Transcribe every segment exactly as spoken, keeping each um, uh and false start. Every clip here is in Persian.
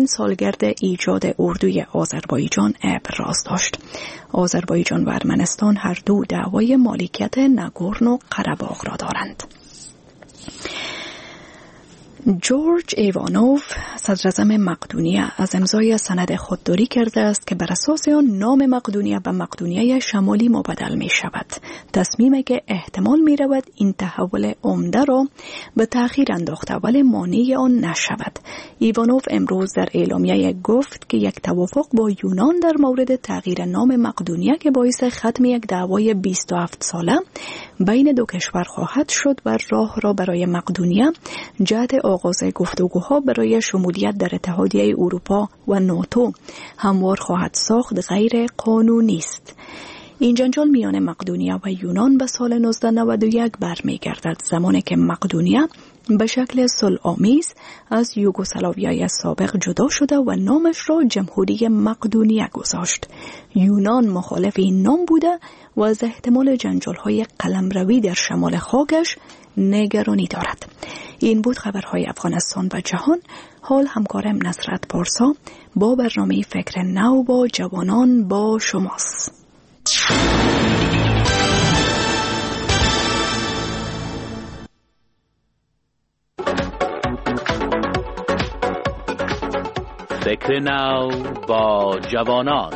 چهلمین سالگرد ایجاد اردوی آذربایجان ابراز داشت. آذربایجان و ارمنستان هر دو دعوای مالکیت ناگورنو قره‌باغ را دارند. جورج ایوانوف صدر اعظم مقدونیه از امضای سند خودداری کرده است که بر اساس آن نام مقدونیه به مقدونیه شمالی مبدل می شود. تصمیمی که احتمال می رود این تحول عمده را به تأخیر انداخته ولی مانع آن نشود. ایوانوف امروز در اعلامیه گفت که یک توافق با یونان در مورد تغییر نام مقدونیه که باعث ختم یک دعوای بیست و هفت ساله بین دو کشور خواهد شد و راه را برای مقدونیه جهت آغاز گفتگوها برای شمولیت در اتحادیه اروپا و ناتو هموار خواهد ساخت غیر قانونی است. این جنجال میان مقدونیه و یونان به سال نوزده نود و یک برمیگردد، زمانی که مقدونیه به شکل صلح‌آمیز از یوگسلاویای سابق جدا شده و نامش را جمهوری مقدونیه گذاشت. یونان مخالف این نام بوده و از احتمال جنجال‌های قلمروی در شمال خاکش نگرانی دارد. این بود خبرهای افغانستان و جهان. حال همکارم نصرت پارسا با برنامه فکر نو با جوانان با شماست. فکر نو با جوانان.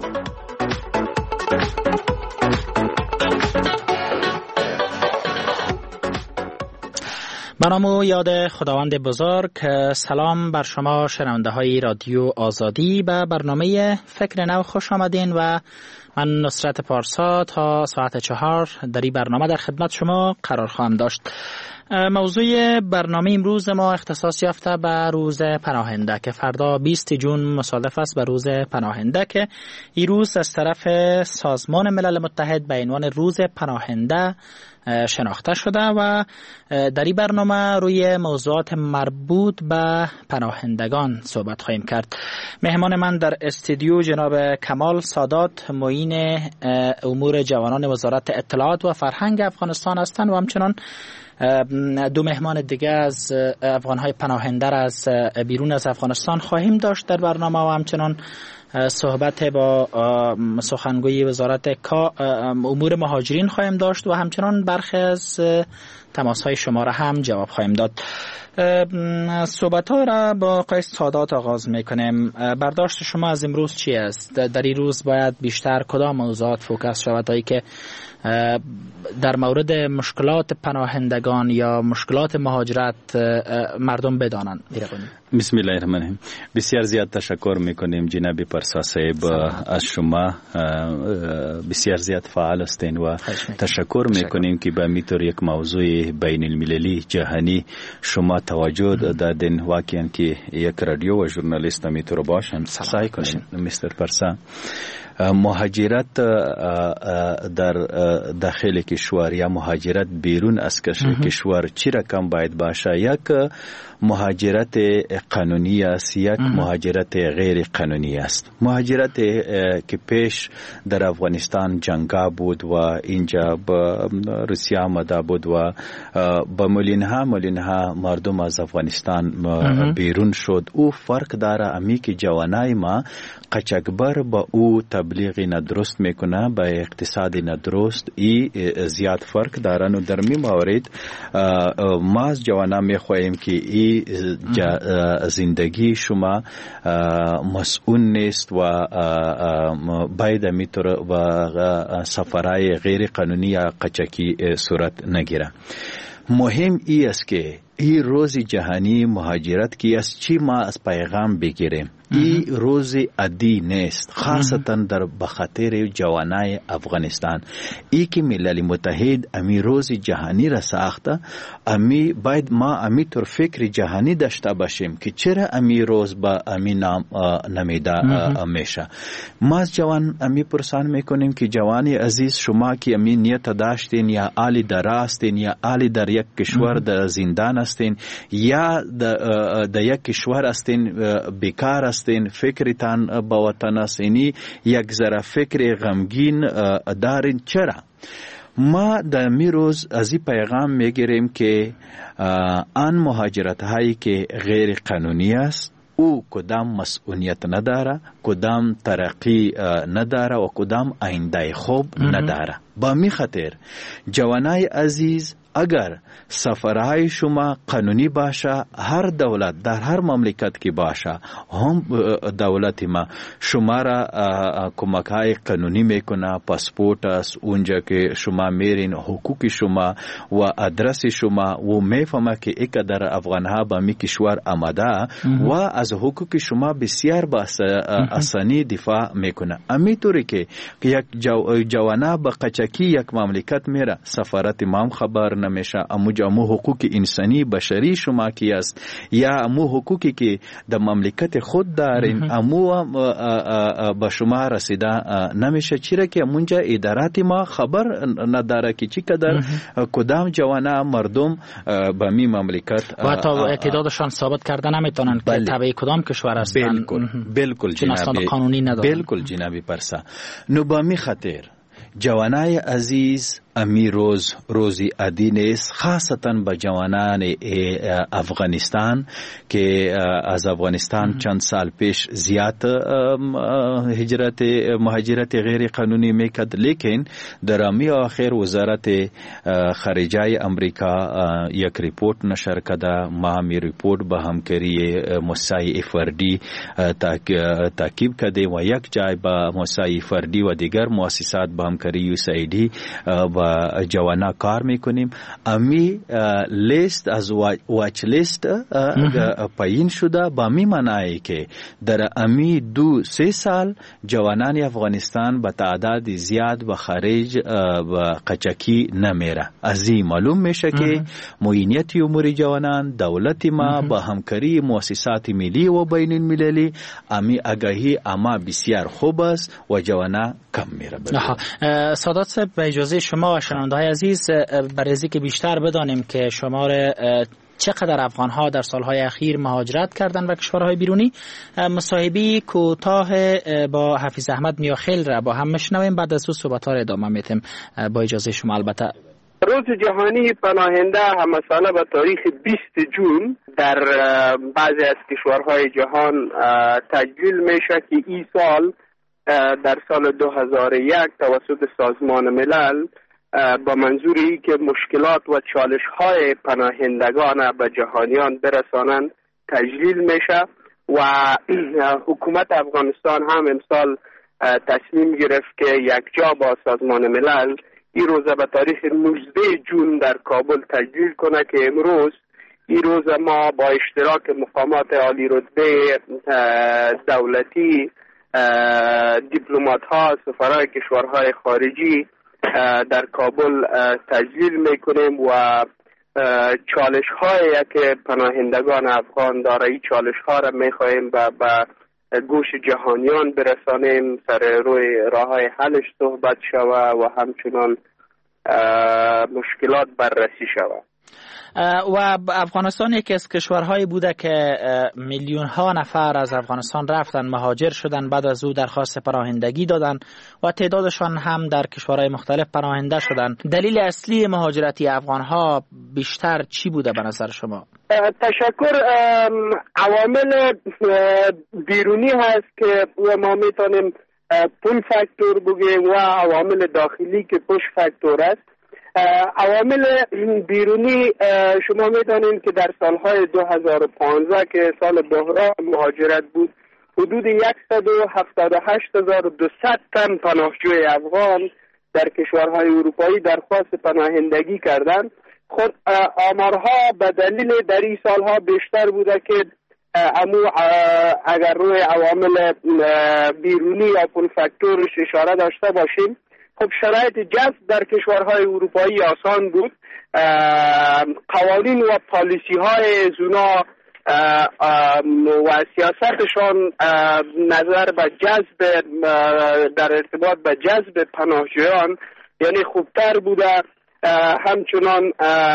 به نام یاد خداوند بزرگ. سلام بر شما شنونده های رادیو آزادی. به برنامه فکر نو خوش آمدین و من نصرت پارسا تا ساعت چهار در این برنامه در خدمت شما قرار خواهم داشت. موضوع برنامه امروز ما اختصاص یافته به روز پناهنده که فردا بیست جون مصادف است به روز پناهنده که این روز از طرف سازمان ملل متحد به عنوان روز پناهنده شناخته شده و در این برنامه روی موضوعات مربوط به پناهندگان صحبت خواهیم کرد. مهمان من در استودیو جناب کمال سادات، معین امور جوانان وزارت اطلاعات و فرهنگ افغانستان هستند و همچنان دو مهمان دیگه از افغانهای پناهنده را از بیرون از افغانستان خواهیم داشت در برنامه و همچنان صحبت با سخنگوی وزارت امور مهاجرین خواهیم داشت و همچنان برخی از تماس‌های شما را هم جواب خواهیم داد. صحبت‌ها را با آقای سادات آغاز می‌کنیم. برداشت شما از امروز چی است؟ در این روز باید بیشتر کدام موضوعات فوکس شود هایی که در مورد مشکلات پناهندگان یا مشکلات مهاجرت مردم بدانند؟ بسم الله الرحمن الرحیم. بسیار زیاد تشکر میکنیم جناب پارسا صاحب از شما، بسیار زیاد فعال هستین و تشکر میکنیم که به میتور یک موضوع بین المللی جهانی شما توجه دادین. واقعا که یک رادیو و ژورنالیست میتور باشن سعی کنین مستر پارسا. مهاجرت در داخل کشور یا مهاجرت بیرون از کشور چی رقم باید باشه؟ یک مهاجرت قانونی است، یک مهاجرت غیر قانونی است. مهاجرت که پیش در افغانستان جنگا بود و اینجا با روسیه آمده بود و با ملینها ملینها مردم از افغانستان بیرون شد. او فرق داره امی که جوانای ما قچکبر با او تبلیغ ندرست میکنه، با اقتصاد ندرست ای زیاد فرق دارن و در می مورد ما از جوانان میخواهیم که ای زندگی شما مسئول نیست و باید میتور و سفرهای غیر قانونی یا قچکی صورت نگیره. مهم ای است که این روز جهانی مهاجرت کی از چی ما از پیغام بگیریم. این روز عادی نیست، خاصتا در بخاطر جوانای افغانستان. ای که ملل متحد امی روز جهانی را ساخته، امی باید ما امی طور فکر جهانی داشته باشیم که چرا امی روز با امی نام نمیده میشه. ما از جوان امی پرسان میکنیم که جوانی عزیز شما که امی نیت داشتین یا آلی در هستین یا آلی در یک کشور در زندان هستین یا در یک کشور هستین بیکار هستین، فکرتان با وطن هستینی یک ذره فکر غمگین دارین. چرا؟ ما در می روز از این پیغام میگیریم که آن مهاجرت هایی که غیر قانونی است او کدام مسئولیت نداره، کدام ترقی نداره و کدام آینده خوب نداره. با می خاطر جوانای عزیز اگر سفرهای شما قانونی باشه، هر دولت در هر مملکت که باشه هم دولت ما شما را کمک‌های قانونی میکنه، پاسپورت است اونجا که شما میرین، حقوق شما و آدرس شما و میفهمه که اقدر افغانها با می کشور آمده و از حقوق شما بسیار با آسانی دفاع میکنه. امیطوری که یک جو جوانه با قچکی یک مملکت میره، سفارت ما خبر نمیشه، امو امو حقوق انسانی بشری شما کی است یا امو حقوقی که در مملکت خود دارین امو به شما رسیده نمیشه، چرا که منجا ادارات ما خبر نداره که چی قدر کدام جوانه مردم به می مملکت و تا اعتدادشان ثابت کرده نمیتونن که تبع کدام کشور هستن. بالکل بالکل جنابی قانونی ندارن. بالکل جنابی پرسا. نو با می خاطر جوانای عزیز امی روز روزی عادی نیست، خاصتاً با جوانان افغانستان که از افغانستان چند سال پیش زیاد هجرت مهاجرت غیر قانونی میکرد، لیکن در امی آخر وزارت خارجه امریکا یک ریپورت نشر کرده. ما همی ریپورت با همکاری موسای فردی تعقیب کرده و یک جای با موسای فردی و دیگر مؤسسات با همکاری یوسایدی و جوانا کار میکنیم. امی لیست از واچ لیست پایین شده، با می معنی که در امی دو سه سال جوانان افغانستان به تعداد زیاد به خارج و قچکی نمیره. از این معلوم میشه که معینیت امور جوانان دولت ما با همکاری مؤسسات ملی و بین المللی امی آگاهی اما بسیار خوب است و جوانا کم میره. سادات صاحب به اجازه شما و شنونده‌های عزیز، برای اینکه بیشتر بدانیم که شمار چقدر افغان‌ها در سالهای اخیر مهاجرت کردند و کشورهای بیرونی، مصاحبه کوتاه با حفیظ احمد میاخیل را با هم میشنویم، بعد از او صحبت‌ها را ادامه میدیم با اجازه شما. البته روز جهانی پناهنده همساله به تاریخ بیست جون در بعضی از کشورهای جهان تجلیل میشه که این سال در سال دو هزار و یک توسط سازمان ملل با منظوری که مشکلات و چالش‌های پناهندگان به جهانیان برسانند تجلیل میشه و حکومت افغانستان هم امسال تصمیم گرفت که یک جا با سازمان ملل این روز به تاریخ نوزده جون در کابل تجلیل کنه که امروز این روز ما با اشتراک مقامات عالی رتبه دولتی، دیپلمات ها، سفرای کشورهای خارجی در کابل تجلیل میکنیم و چالش هایی که پناهندگان افغان داره این چالش ها را میخواهیم به گوش جهانیان برسانیم، سر روی راه های حلش صحبت شود و همچنان مشکلات بررسی شود. و افغانستان یکی از کشورهایی بوده که میلیون ها نفر از افغانستان رفتن، مهاجر شدن، بعد از او درخواست پناهندگی دادن و تعدادشان هم در کشورهای مختلف پناهنده شدن. دلیل اصلی مهاجرتی افغان ها بیشتر چی بوده به نظر شما؟ تشکر. عوامل بیرونی هست که ما میتونیم پول فاکتور بگیم و عوامل داخلی که پوش فاکتور است. عوامل بیرونی شما میدانید که در سالهای دو هزار و پانزده که سال بحران مهاجرت بود، حدود صد و هفتاد و هشت هزار و دویست تن پناهجوی افغان در کشورهای اروپایی درخواست پناهندگی کردند. خود آمارها به دلیل در این سالها بیشتر بوده که امو اگر روی عوامل بیرونی یا پول فاکتورش اشاره داشته باشیم، خب شرایط جذب در کشورهای اروپایی آسان بود. قوانین و پالیسی های زونا و سیاستشان نظر به جذب در ارتباط به جذب پناهجویان یعنی خوبتر بوده. همچنان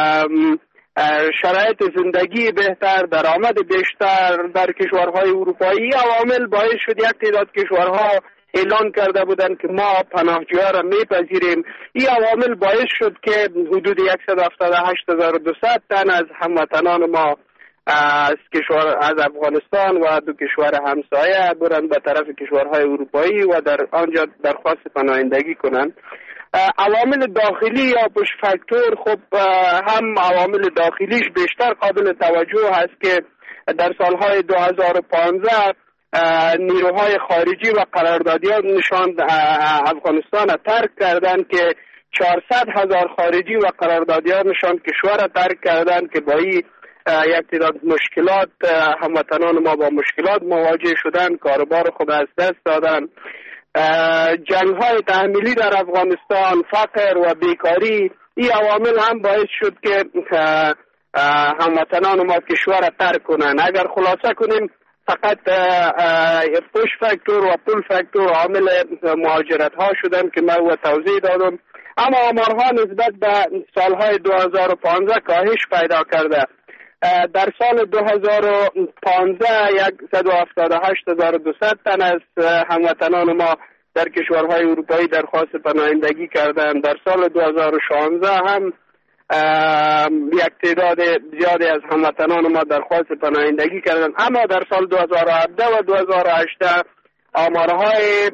شرایط زندگی بهتر، درآمد بیشتر در کشورهای اروپایی. عوامل باعث شد یک تعداد کشورها اعلان کرده بودند که ما پناهجویان را میپذیریم. این عوامل باعث شد که حدود صد و هفتاد و هشت هزار و دویست تن از هموطنان ما از کشور از افغانستان و دو کشور همسایه برن به طرف کشورهای اروپایی و در آنجا درخواست پناهندگی کنند. عوامل داخلی یا پوش فاکتور، خب هم عوامل داخلیش بیشتر قابل توجه هست که در سالهای دو هزار و پانزده نیروهای خارجی و قراردادیان نشان افغانستان ترک کردند که چهارصد هزار خارجی و قراردادیانشان کشور ترک کردند که با این یک تعداد مشکلات هموطنان ما با مشکلات مواجه شدند، کاروبار خود از دست دادند. جنگ های تحمیلی در افغانستان، فقر و بیکاری، این عوامل هم باعث شد که هموطنان ما کشور ترک کنند. اگر خلاصه کنیم فقط پوش فاکتور و پول فاکتور عامل مهاجرت ها شدن که من و توضیح دادم. اما آمارها نسبت به سالهای دو هزار و پانزده کاهش پیدا کرده. در سال دو هزار و پانزده صد و هفتاد و هشت هزار و دویست تن از هموطنان ما در کشورهای اروپایی درخواست پناهندگی کردند. در سال دو هزار و شانزده هم یک تعداد زیادی از هموطنان ما درخواست پناهندگی کردند. اما در سال دو هزار و هفده و دو هزار و هجده آمارهای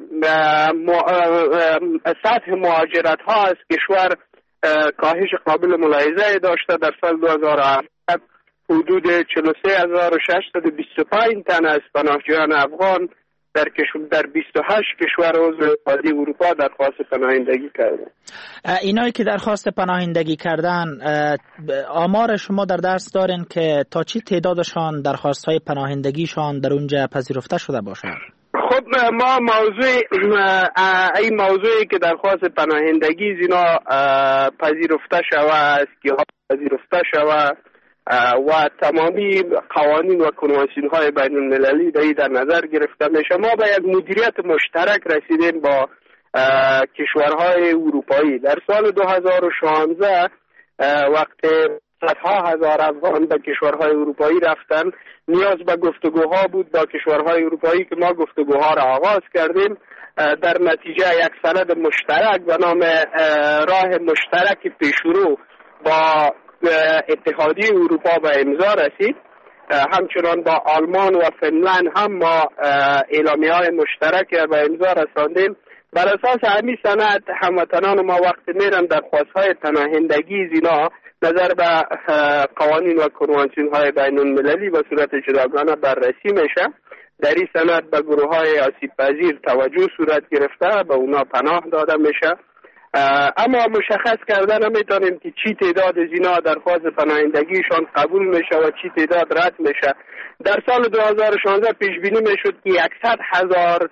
سطح مهاجرت ها از کشور کاهش قابل ملاحظه داشته. در سال دو هزار و هفده حدود چهل و سه هزار و ششصد و بیست و پنج تن از پناهجویان افغان در کشور در بیست و هشت کشور عضو اتحادیه اروپا درخواست پناهندگی کردند. اینایی که درخواست پناهندگی کردن، آمار شما در دست دارین که تا چی تعدادشان درخواست‌های پناهندگیشان در اونجا پذیرفته شده باشد؟ خب ما موضوع این موضوعی که درخواست پناهندگی زینا پذیرفته شوه است که پذیرفته شوه و تمامی قوانین و کنوانسیون های بین المللی در نظر گرفته میشه. ما به یک مدیریت مشترک رسیدیم با کشورهای اروپایی. در سال دو هزار و شانزده وقت صدها هزار افغان به کشورهای اروپایی رفتن، نیاز به گفتگوها بود با کشورهای اروپایی که ما گفتگوها را آغاز کردیم. در نتیجه یک سند مشترک به نام راه مشترک پیشرو با اتحادیه اروپا به امضا رسید. همچنان با آلمان و فنلند هم ما اعلامیه های مشترک به امضا رساندیم. بر اساس همین سند هموطنان ما وقت میرن درخواست های پناهندگی زینا نظر به قوانین و کنوانسیون های بین المللی به صورت جداگانه بررسی میشه. در این سند به گروه های آسیب پذیر توجه صورت گرفته، به اونا پناه داده میشه. اما مشخص کردن نمیتونیم که چی تعداد زینا درخواست پناهندگیشان قبول میشه و چی تعداد رد میشه. در سال دو هزار و شانزده پیش بینی میشد که صد هزار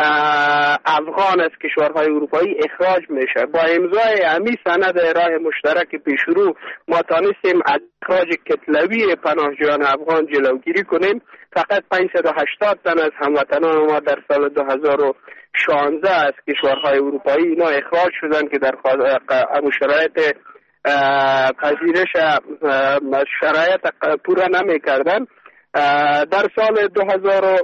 افغان از کشورهای اروپایی اخراج میشه. با امضای همین سند راه مشترک پیشرو ما تانستیم از اخراج کتلوی پناهجویان افغان جلوگیری کنیم. فقط پانصد و هشتاد تن از هموطنان ما در سال دو هزار و شانزده از کشورهای اروپایی اینا اخراج شدن که در شرایط پذیرش شرایط پورا نمی کردن. در سال دو هزار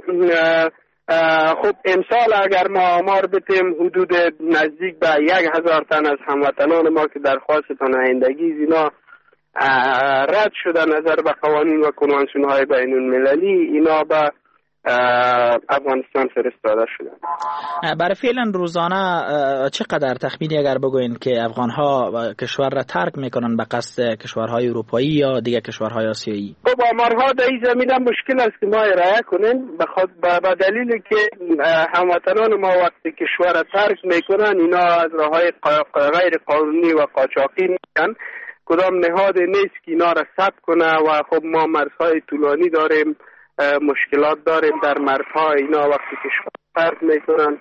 خب امسال اگر ما آمار بتیم حدود نزدیک به یک هزار تن از هموطنان ما که درخواست پناهندگی اینا رد شده نظر به قوانین و کنوانسیون های بین المللی، اینا به افغانستان فرستاده شدن. برای فعلا روزانه چقدر تخمینی اگر بگوین که افغان ها کشور را ترک میکنن به قصد کشورهای اروپایی یا دیگه کشورهای آسیایی؟ خب آمارها در این زمینه مشکل است که ما ارائه کنیم به دلیلی که هموطنان ما وقتی کشور را ترک میکنن اینا از راههای غیر قانونی و قاچاقی میشن. کدام نهاد نیست که اینا را ثبت کنه و خب ما مرزهای طولانی داریم، مشکلات داریم در مرزها. اینا وقتی کشور ترک میکنن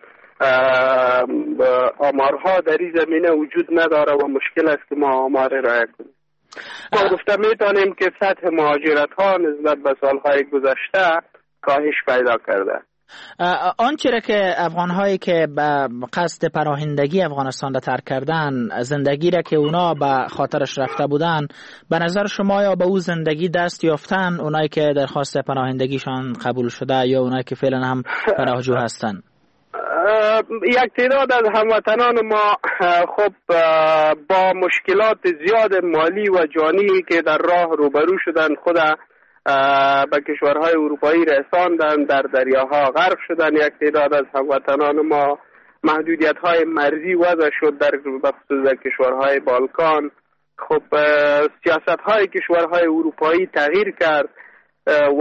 آمارها در این زمینه وجود نداره و مشکل است که ما آمار ارائه کنیم. ما گفته میتونیم که سطح مهاجرت ها نسبت به سالهای گذشته کاهش پیدا کرده. آنچه را که افغان هایی که به قصد پناهندگی افغانستان را ترک کردن، زندگی را که اونا به خاطرش رفته بودن، به نظر شما یا به او زندگی دست یافتن اونایی که درخواست پناهندگیشان قبول شده یا اونایی که فعلا هم پناهجو هستن؟ یک تعداد از هموطنان ما خب با مشکلات زیاد مالی و جانی که در راه روبرو شدن خود به کشورهای اروپایی رساندن، در دریاها غرق شدن. یک تعداد از هموطنان ما محدودیت های مرزی وضع شد در خصوص در کشورهای بالکان. خب سیاست های کشورهای اروپایی تغییر کرد و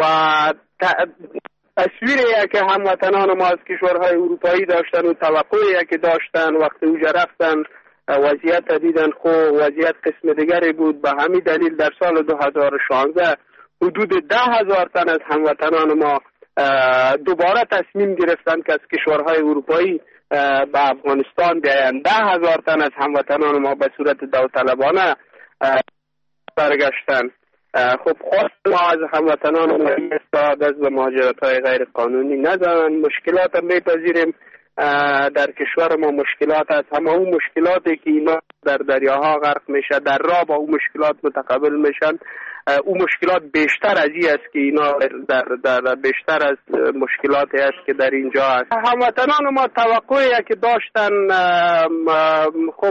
تصویری که هموطنان ما از کشورهای اروپایی داشتن و توقعی که داشتن وقتی اوجا رفتن وضعیت دیدن خو وضعیت قسم دیگری بود. به همین دلیل در سال دو هزار و شانزده حدود ده هزار تن از هموطنان ما دوباره تصمیم گرفتن که از کشورهای اروپایی به افغانستان بیایند. ده هزار تن از هموطنان ما به صورت داوطلبانه برگشتن. خب خواست ما از هموطنان ما است دست به مهاجرت های غیر قانونی نزنن. مشکلات هم میپذیریم، در کشور ما مشکلات هست، همه اون مشکلاتی که اینا در دریاها غرق میشه در راه با اون مشکلات متقابل میشن. اون مشکلات بیشتر از این است که اینا در, در بیشتر از مشکلاتی است که در اینجا هست. هموطنان ما توقعی که داشتن خب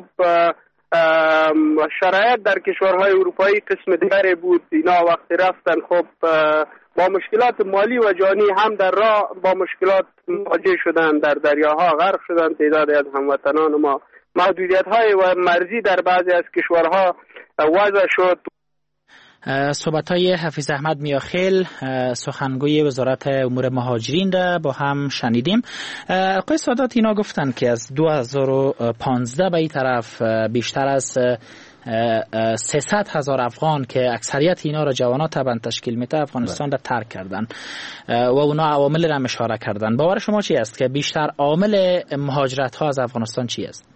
شرایط در کشورهای اروپایی قسم دیگری بود. اینا وقتی رفتن خب با مشکلات مالی و جانی هم در راه با مشکلات مواجه شدن، در دریاها غرق شدن. تعدادی از هموطنان ما محدودیت های و مرزی در بعضی از کشورها وضع شد. صحبت های حفیظ احمد میاخیل سخنگوی وزارت امور مهاجرین را با هم شنیدیم. آقای سادات اینا گفتن که از دو هزار و پانزده به این طرف بیشتر از سیصد هزار افغان که اکثریت اینا را جوانات طبعا تشکیل میده افغانستان را ترک کردن و اونا عوامل را اشاره کردن. باور شما چی است که بیشتر عامل مهاجرت ها از افغانستان چی است؟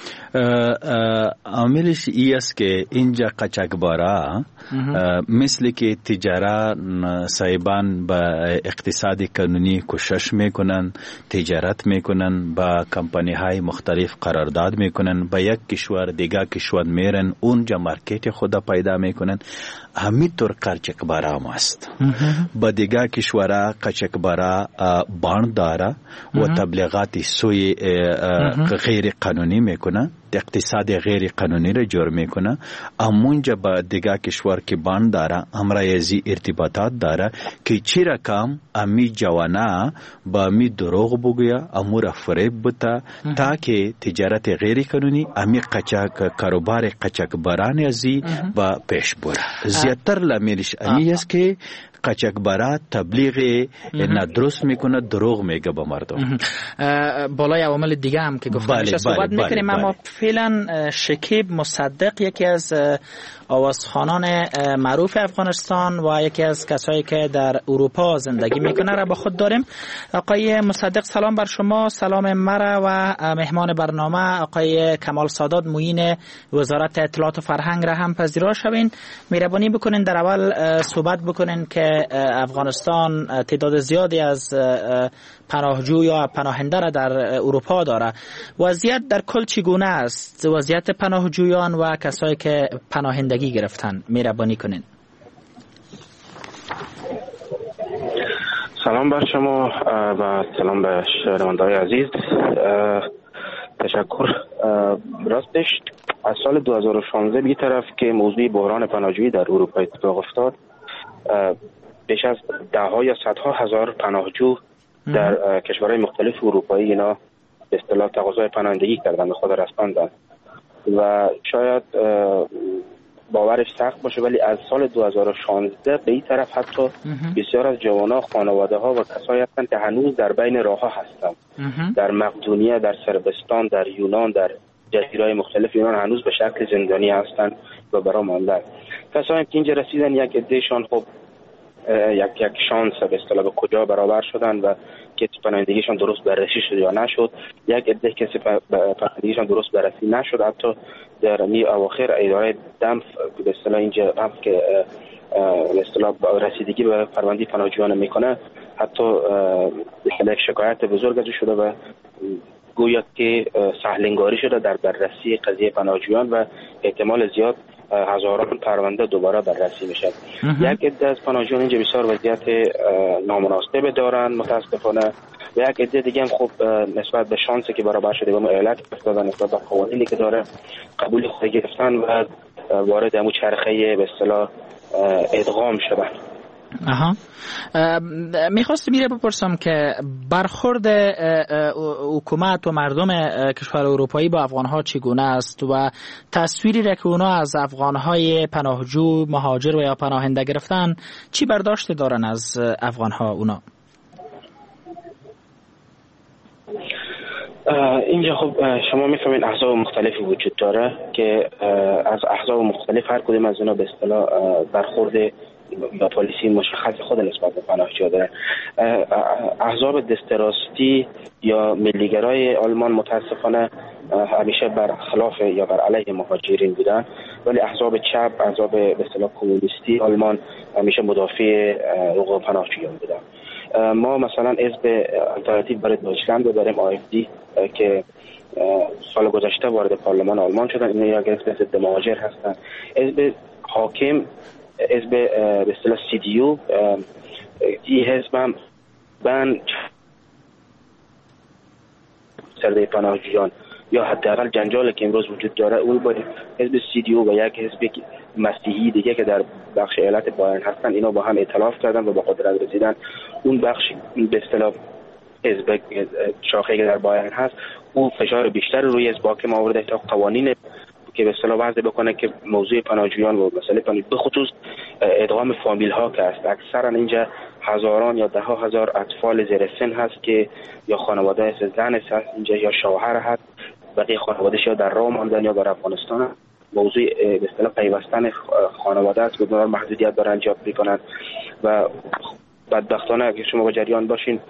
عاملش ای است که اینجا قاچاقبرا مثل که تجارت صاحبان با اقتصاد قانونی کوشش میکنن، تجارت میکنن، با کمپانی های مختلف قرارداد میکنن، با یک کشور دیگه کشور میرن، اونجا مارکت خود پیدا میکنن. همینطور قاچاقبرا هم است. با دیگه کشورها قاچاقبرا باند داره و تبلیغات سوی غیر قانونی میکنه، اقتصاد غیر قانونی را جور میکنه. امونجا با دیگه کشور که باند داره امرایزی ارتباطات داره که چی رقم امی جوانا با امی دروغ بگویا، امور فریب بتا تاکه تجارت غیر قانونی امی قاچاق کاروبار قاچاقبران ازی و پیش بره. زیادتر لاملش امی است که قاچاقبرا تبلیغ ندرست میکنه، دروغ میگه به مردم. بالای عوامل دیگه هم که گفتم میشه صحبت میکنیم، اما فعلا شکیب مصدق یکی از آوازخوانان معروف افغانستان و یکی از کسایی که در اروپا زندگی میکنه را با خود داریم. آقای مصدق سلام بر شما، سلام مرا و مهمان برنامه آقای کمال سادات معین وزارت اطلاعات و فرهنگ را هم پذیرا شوین. مهربانی بکنین در اول صحبت بکنین که افغانستان تعداد زیادی از پناهجو یا پناهنده را در اروپا داره. وضعیت در کل چگونه است؟ وضعیت پناهجویان و کسایی که پناهندگی گرفتن مهربانی کنین. سلام بر شما و سلام به شنونده‌های عزیز. تشکر. راستش از سال دو هزار و شانزده بی طرف که موضوع بحران پناهجویی در اروپا اتفاق افتاد، بیش از ده ها یا صدها هزار پناهجو در کشورهای مختلف اروپایی اینا به اصطلاح تقاضای پناهندگی کردن، به خود رساندن و شاید باورش سخت باشه ولی از سال دو هزار و شانزده به این طرف حتی بسیار از جوانان، خانواده ها و کسایی هستند که هنوز در بین راه ها هستند. در مقدونیه، در صربستان، در یونان، در جزیره‌های مختلف یونان هنوز به شکل زندانی هستند و برا ماندن. کسایی که اینجا رسیدن یک عدهشان خب یک یک شانس به اصطلاح به کجا برابر شدن و که پناهندگیشان درست بررسی شد یا نشد. یک عده که پناهندگیشان درست بررسی نشد، حتی در می اواخر اداره دمف به اصطلاح اینجا هم که به اصطلاح رسیدگی به پرونده پناهجویان میکنه، حتی به شکایت بزرگ ازش شده و گویا که سهلنگاری شده در بررسی قضیه پناهجویان و احتمال زیاد هزاران پرونده دوباره بررسی میشه. یک عده از پناهجویان اینجا بسیار وضعیت نامناسب دارن متاسفانه و یک عده دیگه هم خب نسبت به شانسی که برابر شده به ایالت افتادن، نسبت به قوانینی که داره قبول خود گرفتن و وارد همون چرخه به اصطلاح ادغام شدن. آها، میخواستم میره بپرسم که برخورد حکومت و مردم کشور اروپایی با افغانها چگونه است و تصویری را که اونا از افغانهای پناهجو، مهاجر و یا پناهنده گرفتن چی برداشت دارن از افغانها اونا؟ اینجا خب شما میفهمین احزاب مختلفی وجود داره که از احزاب مختلف هر کدوم از اونا به اصطلاح برخورد یا پالیسی مشخص خود نسبت به پناهجویان داره. احزاب دستراستی یا ملیگرای آلمان متاسفانه همیشه بر خلاف یا بر علیه مهاجرین بودن، ولی احزاب چپ، احزاب به اصطلاح کمونیستی آلمان همیشه مدافع حقوق پناهجویان بودن. ما مثلا حزب آلترناتیو برای دویچلند داریم، آ اف دی، که سال گذشته وارد پارلمان آلمان شدن. اینا یا حزب ضد مهاجر هستن. حزب حاکم، حزب به اصطلاح سی دی او، این حزب هم بن سرده پناهجویان یا حداقل جنجالی که امروز وجود داره اون با حزب سی دی او و یک حزب مسیحی دیگه که در بخش ایالت بایرن هستن، اینا با هم ائتلاف کردن و با قدرت رسیدن. اون بخش به اصطلاح حزب شاخه‌ای که در بایرن هست، او فشار بیشتر روی حزب حاکم آورده تا قوانین که به اصطلاح وضع بکنه که موضوع پناهجویان و مسئله پناهجویان به خصوص ادغام فامیل ها که است. اکثرا اینجا هزاران یا ده ها هزار اطفال زیر سن هست که یا خانواده هست، زن هست اینجا یا شوهر هست، بقیه خانواده‌اش یا در راه ماندن یا در افغانستان. موضوع به اصطلاح پیوستن خانواده است که اونها محدودیت دارن انجام میکنن و بدبختانه اگه شما با جریان باشین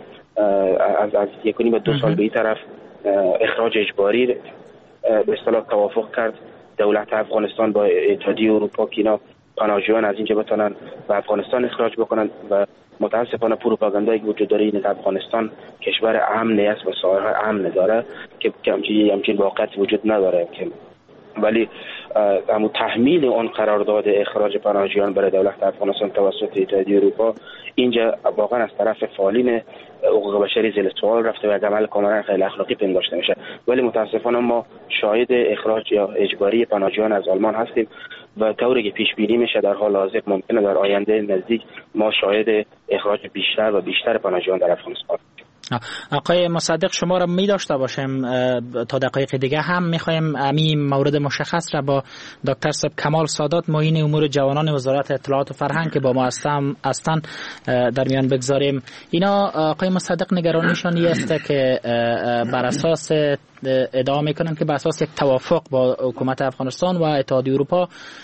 از از یک و نیم دو سال به این طرف اخراج اجباری به اصطلاح توافق کرد دولت افغانستان با اتحادیه اروپا که اینا پناهجویان از اینجا بتونن به افغانستان اخراج بکنن و متاسفانه پروپاگاندایی وجود داره این افغانستان کشور امنی است و سایه‌های امن داره که همچین همچین واقعیت وجود نداره که ولی اما تحمیل اون قرارداد اخراج پناهجویان برای دولت افغانستان توسط اتحادیه اروپا اینجا واقعا از طرف فعالین حقوق بشری زیر سوال رفته و عمل کاملا غیر اخلاقی پنداشته میشه. ولی متاسفانه ما شاهد اخراج یا اجباری پناهجویان از آلمان هستیم و طوری که پیش بینی میشه در حال حاضر ممکنه در آینده نزدیک ما شاهد اخراج بیشتر و بیشتر پناهجویان در افغانستان. آقای مصدق، شما را می داشته باشیم تا دقایق دیگه هم میخوایم همین مورد مشخص را با دکتر صاحب کمال سادات معین امور جوانان وزارت اطلاعات و فرهنگ که با ما هستند در میان بگذاریم. اینا آقای مصدق نگرانیشان است که بر اساس ادعا میکنن که بر اساس یک توافق با حکومت افغانستان و اتحادیه اروپا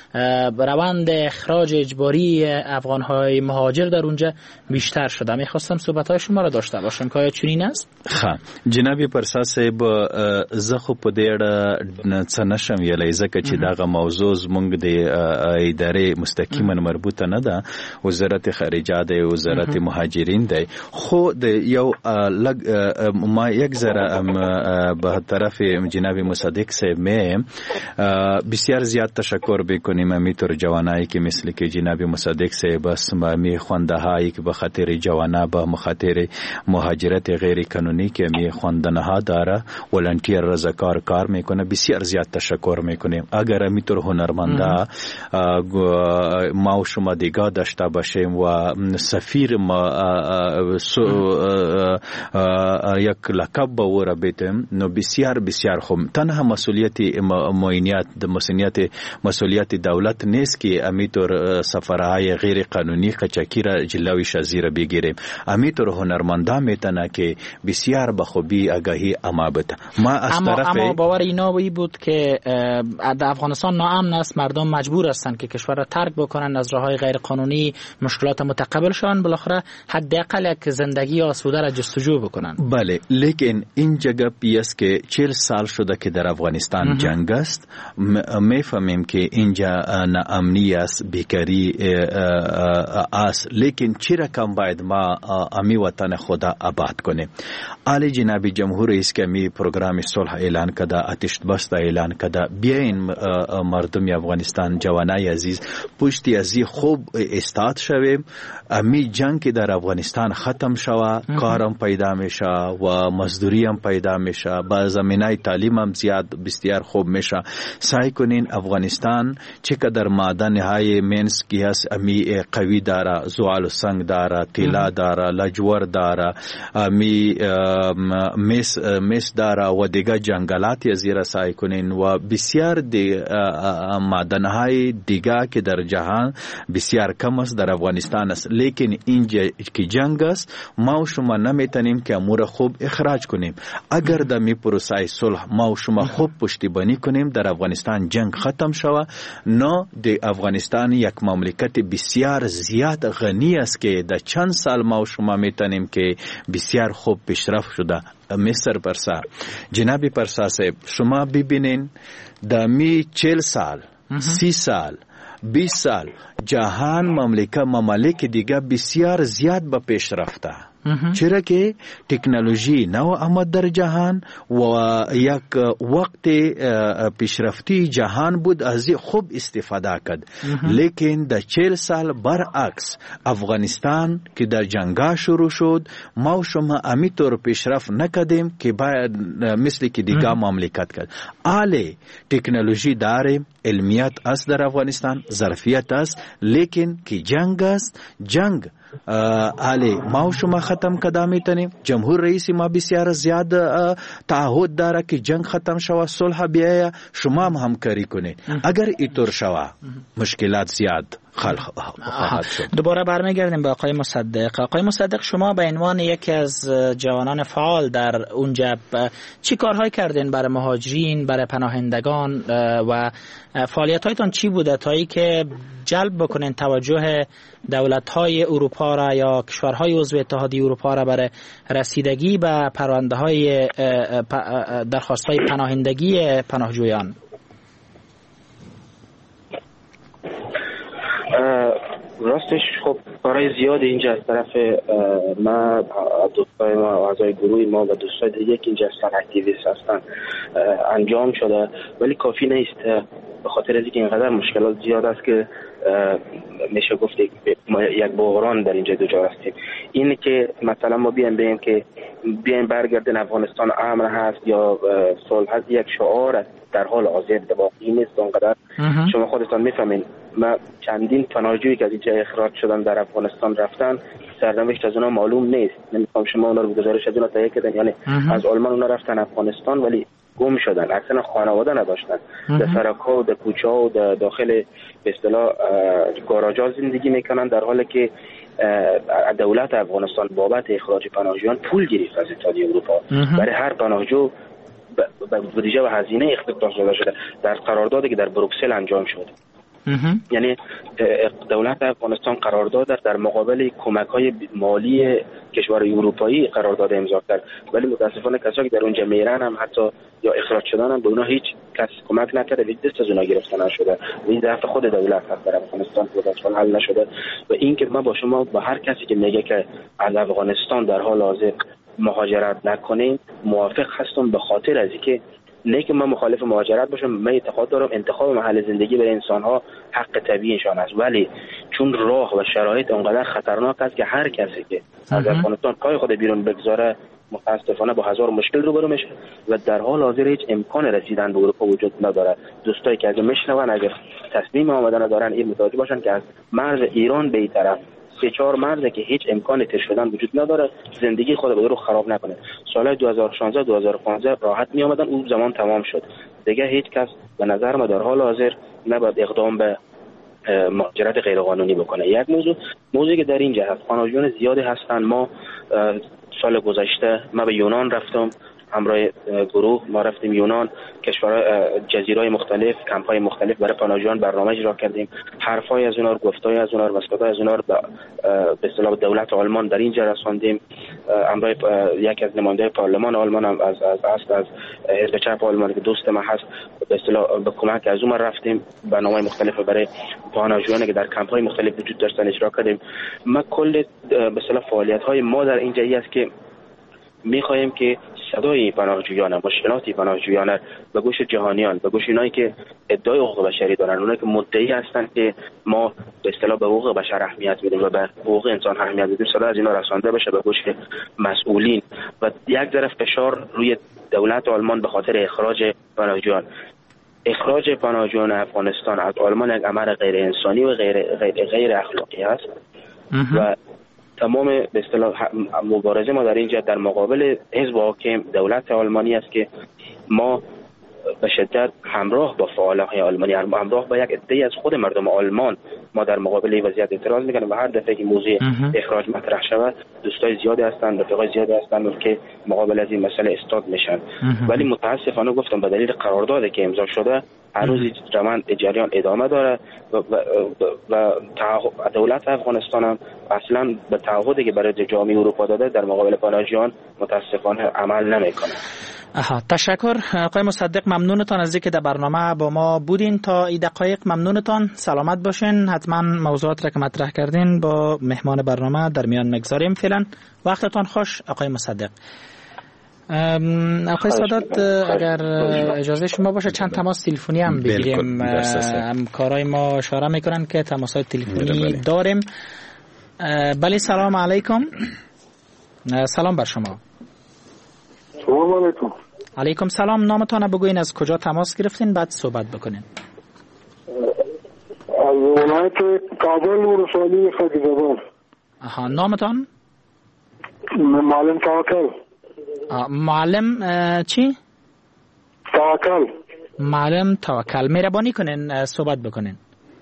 روند اخراج اجباری افغانهای مهاجر در اونجا بیشتر شده. میخواستم صحبت‌های شما را داشته باشم که آیا چنین است؟ ها جناب پرسا صاحب زه خو په دې اړه څه نشم ویلی ځکه چې دغه موضوع زموږ د ادارې مستقیما مربوطه نه ده، وزارت خارجه ده، وزارت مهاجرین ده. خو د یو لګ ما یک ذره به طرف جناب مصدق صاحب می بسیار زیاد تشکر بکنیم همینطور جوانایی که مثل که جناب مصدق صاحب است می خوانده هایی که به خاطر جوانا به مخاطر مهاجرت غیر قانونی که می خواندنه ها داره ولنتیر رضاکار کار میکنه، بسیار زیاد تشکر میکنیم. اگر همینطور هنرمنده ما و شما دیگه داشته باشیم و سفیر ما یک لقب به او را بیتیم نو بسیار بسیار خوب. تنها مسئولیت معینیت د مسئولیت مسئولیت دولت نیست که همینطور سفرهای غیر قانونی قاچاقی را جلویش از زیر بگیریم. همینطور هنرمنده میتونه که بسیار به خوبی آگاهی اما بده. ما از اما طرف اما باور اینا بود که در افغانستان ناامن است، مردم مجبور هستند که کشور را ترک بکنن، از راههای غیر قانونی مشکلات متقبل شون، بالاخره حداقل یک زندگی آسوده را جستجو بکنن. بله، لیکن این جگه پیست که چهل سال شده که در افغانستان جنگ است. میفهمیم که اینجا ناامنی است، بیکاری است، لیکن چه رقم باید ما امی وطن خدا آباد کنیم. عالی جناب جمهور اسلامی پروگرام صلح اعلان کده، آتش بس اعلان کده. بیاین مردم افغانستان، جوانای عزیز، پشتی ازی خوب استاد شویم. امی جنگ که در افغانستان ختم شوه، کارم پیدا میشه و مزدوری هم پیدا میشه. باز زمینه تعلیم هم زیاد بسیار خوب میشه. سعی کنین افغانستان چقدر معدن های مینسکی هست امی قوی داره، زوال و سنگ داره، طلا داره، لجور داره، امی مس مس داره و دیگه جنگلاتی زیرا سعی کنین و بسیار دی معدن های دیگه که در جهان بسیار کم است در افغانستان است. لیکن اینجا که جنگ است ما و شما نمیتونیم که امور خوب اخراج کنیم. اگر در می پروسه صلح ما و شما خوب پشتیبانی کنیم در افغانستان جنگ ختم شود، نه در افغانستان یک مملکت بسیار زیاد غنی است که در چند سال ما و شما میتونیم که بسیار خوب پیشرفت شده. مستر پرسا، جناب پرسا صاحب، شما ببینین در می چل سال سی سال بیست سال جهان مملکت ممالک دیگه بسیار زیاد به پیش رفته، چرا که تکنولوژی نو آمد در جهان و یک وقت پیشرفتی جهان بود از خوب استفاده کرد. لیکن در چهل سال برعکس افغانستان که در جنگا شروع شد ما و شما امیطور پیشرفت نکردیم که باید مثل که دیگه مملکت کرد. آله تکنولوژی داریم، علمیت است در افغانستان، ظرفیت است، لیکن که جنگ است، جنگ آله ما و شما ختم کدا میتونیم. جمهور رئیس ما بسیار زیاد تعهد داره که جنگ ختم شوه، صلح بیاید، شما هم همکاری کنید. اگر اینطور شوه مشکلات زیاد خواهد شد. دوباره برمیگردیم به آقای مصدق. آقای مصدق، شما به عنوان یکی از جوانان فعال در اونجا چی کارهایی کردین برای مهاجرین، برای پناهندگان و فعالیت‌هایتان چی بوده تا ای که جلب بکنین توجه دولت‌های اروپا را یا کشورهای عضو اتحادیه اروپا را برای رسیدگی به پرونده‌های درخواست‌های پناهندگی پناهجویان؟ راستش خب کارهای زیادی اینجا از طرف ما، دوستای ما و اعضای گروه ما و دوستای دیگه که اینجا هستن اکتیویست هستن انجام شده، ولی کافی نیست. به خاطر از اینکه اینقدر مشکلات زیاد است که میشه گفت ما یک بحران در اینجا دچار هستیم. این که مثلا ما بیایم بگیم که بیایم برگردین افغانستان امن هست یا صلح هست، یک شعار است در حال حاضر واقعی نیست. اونقدر شما خودتان میفهمین. ما چندین پناهجویی که از اینجا اخراج شدن در افغانستان رفتن، سرنوشت از اونا معلوم نیست. نمیخوام شما اونا رو به گزارش از اونا تهیه کردن، یعنی از آلمان اونا رفتن افغانستان ولی گم شدن، اصلا خانواده نداشتن، در سرک‌ها و در کوچه‌ها و در داخل به اصطلاح گاراژها زندگی میکنن، در حالی که دولت افغانستان بابت اخراج پناهجویان پول گرفت از اتحادیه اروپا. برای هر پناهجو به بودجه و هزینه اختصاص داده شده در قراردادی که در بروکسل انجام شد. یعنی دولت افغانستان قرارداد در مقابل کمک‌های مالی کشورهای اروپایی قرارداد امضا کرد، ولی متاسفانه کسایی که در اونجا میرن هم حتی یا اخراج شدن هم به اونا هیچ کس کمک نکرده، هیچ دست از اونا گرفته نشده. این ضعف خود دولت هست در افغانستان که حل نشده. و این که ما با شما با هر کسی که میگه که از افغانستان در حال حاضر مهاجرت نکنیم موافق هستم، به خاطر از اینکه نه که من مخالف مهاجرت باشم، من اعتقاد دارم انتخاب محل زندگی برای انسان‌ها حق طبیعیشان است، ولی چون راه و شرایط اونقدر خطرناک است که هر کسی که از افغانستان پای خود بیرون بگذاره متاسفانه با هزار مشکل روبرو میشه و در حال حاضر هیچ امکان رسیدن به اروپا وجود نداره. دوستایی که از میشنون اگر تصمیم آمدن دارن این متوجه باشن که از مرز ایران به این طرف سه چهار مرزه که هیچ امکان تر شدن وجود نداره، زندگی خود رو خراب نکنه. سال دو هزار و شانزده دو هزار و پانزده راحت می آمدن، اون زمان تمام شد دیگه. هیچ کس به نظر ما در حال حاضر نباید اقدام به مهاجرت غیرقانونی بکنه. یک موضوع موضوعی که در اینجا هست، پناهجویان زیادی هستن. ما سال گذشته ما به یونان رفتم، همراه گروه ما رفتیم یونان، کشورهای جزیرهای مختلف، کمپ‌های مختلف برای پناهجویان برنامه اجرا کردیم. حرفای از اونها، گفتای از اونها، مسئولای از اونها به اصطلاح دولت آلمان در اینجا رساندیم. همراه یک از نماینده پارلمان آلمان هم از از از, از حزب چپ آلمان که دوست ما هست به اصطلاح به کمک از اون رفتیم، برنامه‌های مختلف برای پناهجویان که در کمپ‌های مختلف وجود داشتن اجرا کردیم. ما کل به اصطلاح فعالیت‌های ما در اینجا است که می‌خوایم که صدای پناهجویان، مشکلات پناهجویان به گوش جهانیان، به گوش اینایی که ادعای حقوق بشری دارن، اونایی که مدعی هستن که ما به اصطلاح به حقوق بشر اهمیت میدیم و به حقوق انسان اهمیت میدیم، صدا از اینا رسانده بشه به گوش مسئولین و یک طرف فشار روی دولت آلمان به خاطر اخراج پناهجویان. اخراج پناهجویان افغانستان از آلمان یک عمل غیر انسانی و غیر غیر, غیر اخلاقی است و تمام به اصطلاح مبارزه ما در اینجا در مقابل حزب حاکم دولت آلمانی است که ما به شدت همراه با فعالای آلمانی، همراه با یک عده‌ای از خود مردم آلمان ما در مقابل این وضعیت اعتراض میکنیم و هر دفعه که موضوع اخراج مطرح شود دوستای زیادی هستند، رفقای زیادی هستند که مقابل از این مسئله استاد میشن. ولی متاسفانه گفتم به دلیل قراردادی که امضا شده هنوز روند جریان ادامه داره و, و, و دولت افغانستان هم اصلا به تعهدی که برای جامعه اروپا داده در مقابل پناهجویان متاسفانه عمل نمیکنه. آها، تشکر آقای مصدق، ممنونتان از اینکه در برنامه با ما بودین تا این دقایق. ممنونتان، سلامت باشین. حتما موضوعات را که مطرح کردین با مهمان برنامه در میان مگذاریم. فعلا وقتتان خوش آقای مصدق. آقای سادات اگر اجازه شما باشه چند تماس تلفنی هم بگیریم. همکارای ما اشاره میکنن که تماس‌های تلفنی داریم. بله سلام علیکم. سلام بر شما. سلام علیکم. علیکم سلام. نامتان بگوین، از کجا تماس گرفتین بعد صحبت بکنین. از ولایت کابل ولسوالی خاکزبار. آها، نامتان؟ معلم توکل. معلم چی؟ توکل. معلم توکل. مهربانی کنین صحبت بکنین.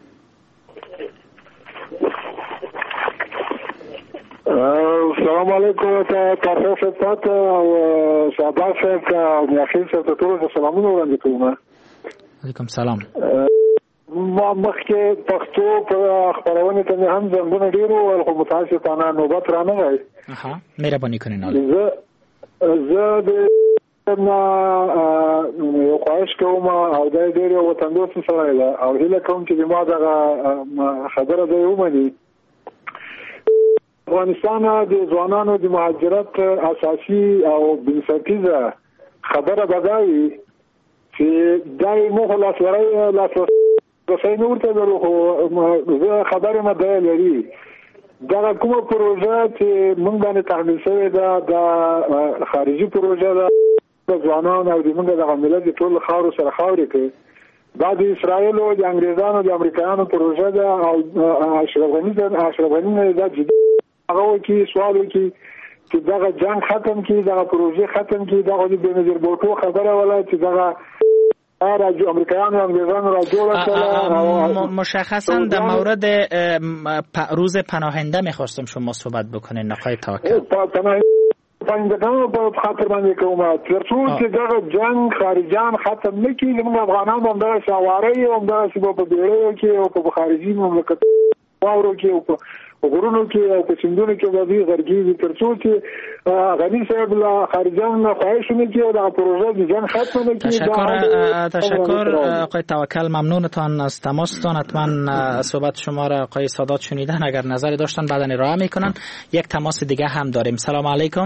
السلام علیکم تاسو ته او شاباش ته میاخیل ته ټول سلامونه وړاندې کوم. علیکم سلام. ما مخکې پښتو په خبرونه ته هم زنګونه ډیرو خو متاسفانه نوبت را نه غواړي. اها، مهرباني کړئ. زه زه د ما یو خواهش کوم او د ډیر وطندوس سره ده او هله کوم چې ما دا خبره ده ومني. افغانستان د ځوانانو د مهاجرت اساسي او بنسټیزه خبره بدایي چې دای مو خلاص ورای لاس رسای نور ته ورو زه خبره مده لري. دا کومه پروژه چې موږ باندې تحمیل شوی ده د خارجي پروژه ده د ځوانانو او د موږ د ملت ټول خاور سره خاورې کوي. دا د اسرائیل او د انګریزانو د امریکایانو پروژه ده او اشرف غنی د اشرف غنی د جدي هغه کې سوال وکړي چې دا جنگ ختم کړي، دا پروژه ختم کړي، دا د بنظیر بوټو خبره ولا چې دا راجو امریکایانو انګریزانو را جوړ کړل. مشخصا در مورد روز پناهنده میخواستم شما صحبت بکنین آقای توکل. پنځګانو په خاطر باندې کومه ترڅو چې دا جنگ خارجان ختم نکړي موږ افغانان هم دا شاواري هم دا چې په بیړیو کې او په خارجي مملکت واورو کې او په غرونو کې او په سندونو کې د دې غرګي ترڅو چې غنی صاحب لا خارجان خواهش نکړي دا پروژه د جنگ ختم نکړي. تشکر تشکر آقای توکل، ممنونتان از تماستان. حتما صحبت شما را آقای سادات شنیدن، اگر نظری داشتن بعدن ارائه میکنن. یک تماس دیگه هم داریم. سلام علیکم.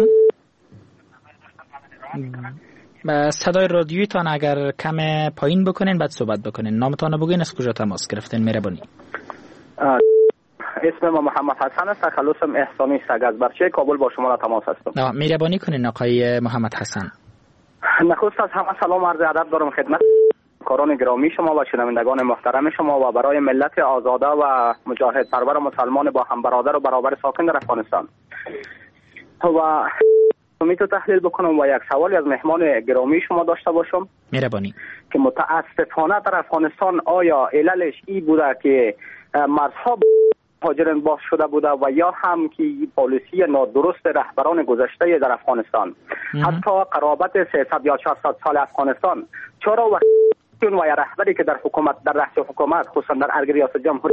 صدای رادیویتان اگر کم پایین بکنین بعد صحبت بکنین. نامتان بگین، از کجا تماس گرفتین؟ مهربانی. اسم ما محمد حسن است، خلوصم احسانی است، از برچه کابل با شما را تماس هستم. مهربانی کنین آقای محمد حسن. نخست از همه سلام عرض ادب دارم خدمت کاران گرامی شما و شنوندگان محترم شما و برای ملت آزاده و مجاهد پرور مسلمان با هم برادر و برابر ساکن در افغانستان. و میتونم تحلیل بکنم و یک سوالی از مهمان گرامی شما داشته باشم. مهربانی. که متاسفانه در افغانستان آیا عللش ای بوده که مرزها مهاجرین باز شده بوده و یا هم که پالیسی نادرست رهبران گذشته در افغانستان حتی قرابت سیصد یا چهارصد سال افغانستان چرا وقتی و یا رهبری که در حکومت در رأس حکومت خصوصا در ارگ ریاست جمهوری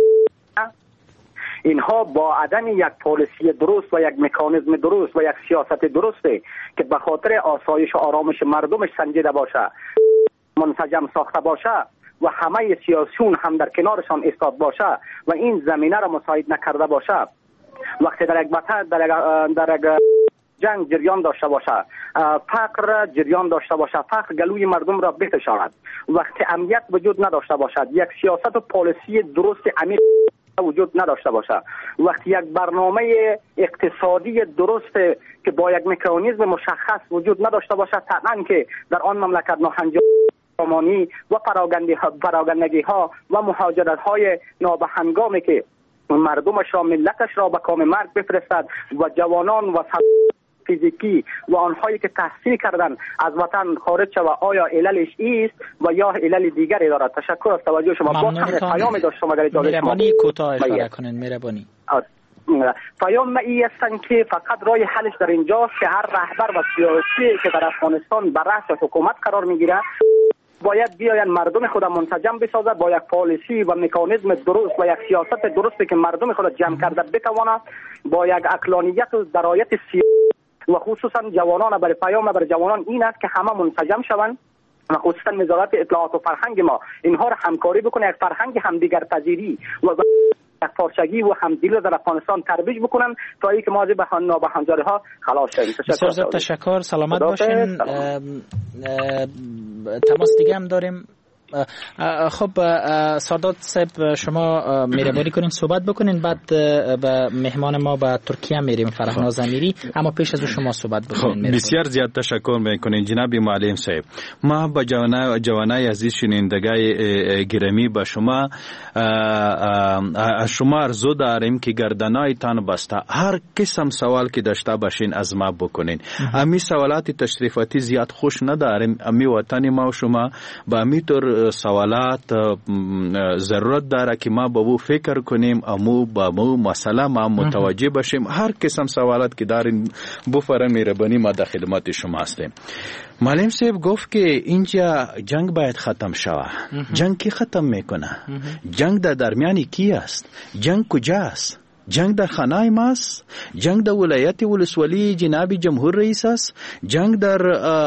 اینها با عدم یک پالیسی درست و یک مکانیزم درست و یک سیاست درسته که به خاطر آسایش و آرامش مردمش سنجیده باشه منسجم ساخته باشه و همه سیاسیون هم در کنارشان ایستاد باشه و این زمینه را مساعد نکرده باشه، وقتی در یک وطن در یک در یک جنگ جریان داشته باشه، فقر جریان داشته باشه، فقر گلوی مردم را بکشاند، وقتی امنیت وجود نداشته باشد، یک سیاست و پالیسی درست عمیق وجود نداشته باشه. وقتی یک برنامه اقتصادی درست که با یک مکانیزم مشخص وجود نداشته باشه، طبعا که در آن مملکت ناهنجار سامانی و پراگندگی ها و مهاجرت های نابهنگامی که مردمش را ملتش را به کام مرگ بفرستد و جوانان و فیزیکی و آنهایی که تحصیل کردن از وطن خارج شود، آیا عللش ایست و یا علل دیگری دارد؟ تشکر از توجه شما. با هم پیام داشتم اگر اجازه شما مهربانی کوتاه اشاره کنین. مهربانی پیام ما این هستند که فقط راه حلش در اینجاست که هر رهبر و سیاسی که در افغانستان بر رأس حکومت قرار میگیره باید بیاین مردم خود منسجم بسازد با یک پالیسی و مکانیزم درست و یک سیاست درستی که مردم خود جمع کرده بتواند با یک عقلانیت و درایت سیاسی و خصوصا جوانان، برای پیام برای جوانان این است که همه منسجم شوند و خصوصا وزارت اطلاعات و فرهنگ ما اینها را همکاری بکنه، یک فرهنگ همدیگر پذیری و پارچگی و همدلی در افغانستان ترویج بکنن تا اینکه ما از نابهنجاری ها خلاص شویم. تشکر. تشکر. سلامت باشین. تماس دیگه هم داریم. خب سرداد صاحب شما مهربانی کنین صحبت بکنین، بعد به مهمان ما به ترکیه میریم، فرهناز امیری، اما پیش از شما صحبت بکنین. بسیار زیاد تشکر میکنین جناب معلم صاحب. ما با جوانای جوانای عزیز شنوندگان گرامی به شما از شما عرض داریم که گردنایتان بسته هر قسم سوال که داشته باشین از ما بکنین. امی سوالات تشریفاتی زیاد خوش نداریم، امی وطن ما و شما با امی طور سوالات ضرورت داره که ما با او فکر کنیم، امو با مو مسئله ما متوجه باشیم. هر قسم سوالات که دارین بفرمایید، مهربانی ما در خدمت شما هستیم. معلم صاحب گفت که اینجا جنگ باید ختم شود. جنگ کی ختم میکنه؟ جنگ در درمیان کی است؟ جنگ کجا است؟ جنگ در خانه ماست؟ جنگ در ولایت ولسوالی جناب جمهور رئیس است؟ جنگ در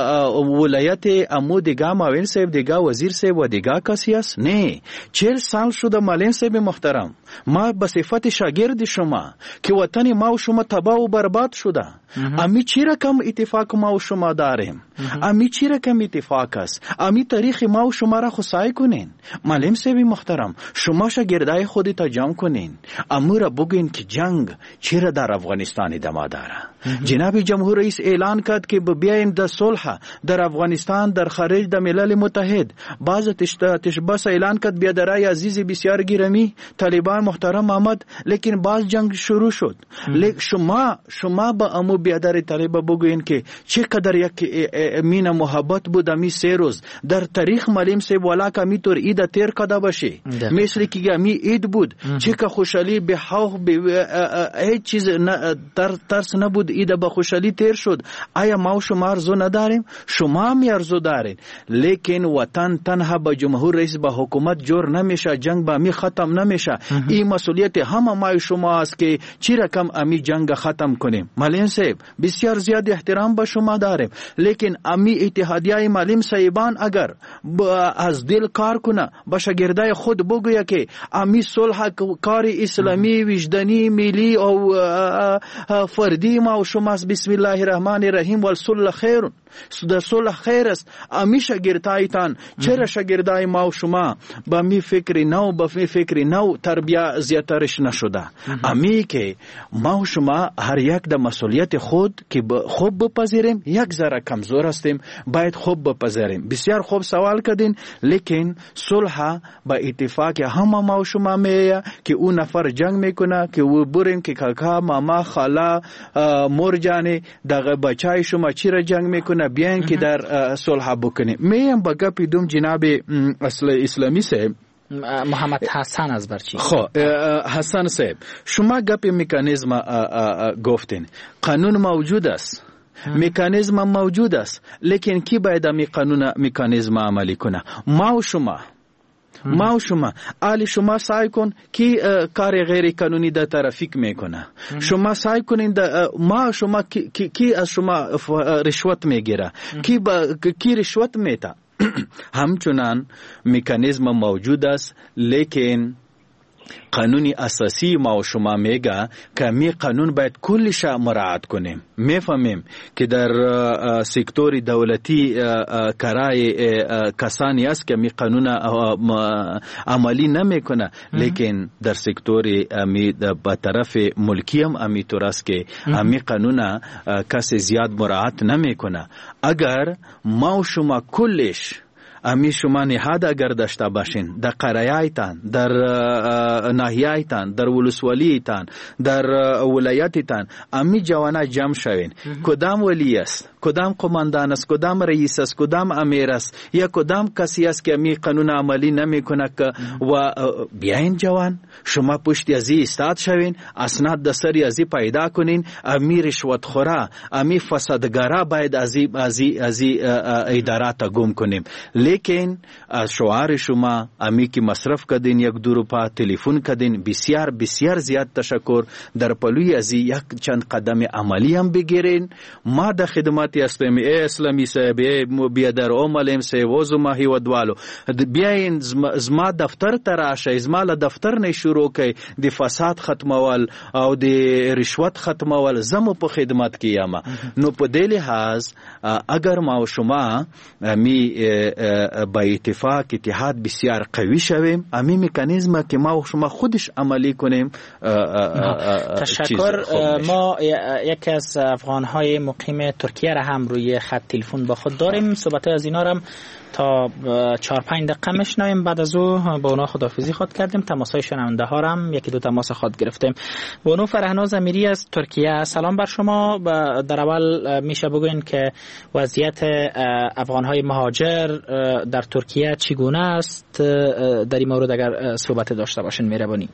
ولایت امو دیگه معاون صاحب دیگه وزیر صاحب و دیگه کسی است؟ نه. چهل سال شده معلم صاحب محترم، ما به صفت شاگرد شما که وطن ما و شما تباه و برباد شده، امی چی رقم اتفاق ما و شما داریم؟ امی چی رقم اتفاق است؟ امی تاریخ ما و شما را خسای کنین. معلم صاحب محترم، شما شاگردای خودت جمع کنین، امو را بگین که جنگ چرا در افغانستان ادامه داره. جناب جمهور رئیس اعلان کرد که بیاین در صلح در افغانستان در خارج در ملل متحد. باز تشباس اعلان کرد بیادرای عزیز بسیار گرامی طالبان محترم آمد، لیکن باز جنگ شروع شد. لیکن شما شما با امو بیادر طالب بگوین که چقدر یک مین محبت بود امی سه روز در تاریخ معلم صاحب والا کمی طور اید تیر کده باشه، مثل که امی اید بود چقدر خوشحالی به حوق به هیچ چیز ترس نبود، ایده با خوشحالی تیر شد. آیا ما و شما ارزو نداریم؟ شما هم ارزو دارین، لیکن وطن تنها با جمهور رئیس با حکومت جور نمیشه، جنگ با می ختم نمیشه. این مسئولیت همه ما و شما است که چی رقم امی جنگ ختم کنیم. معلم صاحب بسیار زیاد احترام با شما داریم، لیکن امی اتحادیه معلم صاحبان اگر از دل کار کنه با شاگردای خود بگویه که امی صلح کار اسلامی وجدانی ملی او فردی ما و شما بسم الله الرحمن الرحیم والصلح خیر، در صلح خیر است. امی شاگردایتان چرا شاگردای ما و شما با می فکر نو با می فکر نو تربیت زیاترش نشده؟ امی که ما و شما هر یک در مسئولیت خود که خوب بپذیریم، یک ذره کمزور هستیم، باید خوب بپذیریم. بسیار خوب سوال کردین، لیکن صلح با اتفاق همه ما و شما میه که اون نفر جنگ میکنه که او بریم که کاکا ماما خاله مور جانه دغه بچای شما چیرا جنگ میکنه بیان که در صلح بکنه. میم با گپی دوم جناب اصل اسلامی صاحب محمد حسن از برچی. خب حسن صاحب شما گپی مکانیزم گفتین، قانون موجود است، مکانیزم موجود است، لیکن کی باید می قانون مکانیزم عملی کنه؟ ما و شما ما و شما آلی شما سعی کن کی کار غیر قانونی در ترافیک میکنه، شما سعی کنین ما شما کی, کی از شما رشوت میگیره، کی کی رشوت میتا. همچنان مکانیزم موجود است، لیکن قانونی اساسی ما و شما میگه که می قانون باید کلش مراعات کنیم. میفهمیم که در سکتور دولتی کرای کسانی است که می قانون عملی نمیکنه، لیکن در سکتور امی با طرف ملکی هم امی طور است که امی قانون کسی زیاد مراعات نمیکنه. اگر ما و شما کلش امی شما نهاد اگر داشته باشین در قریایتان، در ناحیه‌تان، در ولسوالیتان، در ولایتتان، امی جوانا جمع شوین. کدام ولی است، کدام قماندان است، کدام رئیس است، کدام امیر است، یا کدام کسی است که امی قانون عملی نمیکنه و بیاین جوان شما پشت ازی استاد شوین، اسناد د سری ازی پیدا کنین. امی رشوت خورا، امی فسادگارا باید ازی ازی ازی ادارات گم کنیم. لیکن از شعار شما امی که مصرف کردین یک دو روپا تلفن کردین، بسیار بسیار زیاد تشکر. در پلوی ازی یک چند قدم عملی هم بگیرین. ما در خدمتی هستیم ای اسلامی صاحب، ای بیادر اومالیم صاحب و زماهی و دوالو، بیاین زما دفتر تراشه، زما دفتر نه شروع کی د فساد ختمول او د رشوت ختمول، زمو په خدمت کې یم. نو په دې لحاظ اگر ما و شما می با اتفاق اتحاد بسیار قوی شویم، امی مکانیزم که ما و شما خودش عملی کنیم. تشکر. ما یکی از افغانهای مقیم ترکیه را هم روی خط تلفن با خود داریم. صحبت از اینا را تا چهار پنج دقیقه میشنویم، بعد از او با اونا خداحافظی خود کردیم. تماسای شنونده ها را هم یکی دو تماس خود گرفتیم. بانو فرهناز امیری از ترکیه، سلام بر شما. در اول میشه بگوین که وضعیت افغانهای مهاجر در ترکیه چگونه است؟ در این مورد اگر صحبت داشته باشین مهربانی.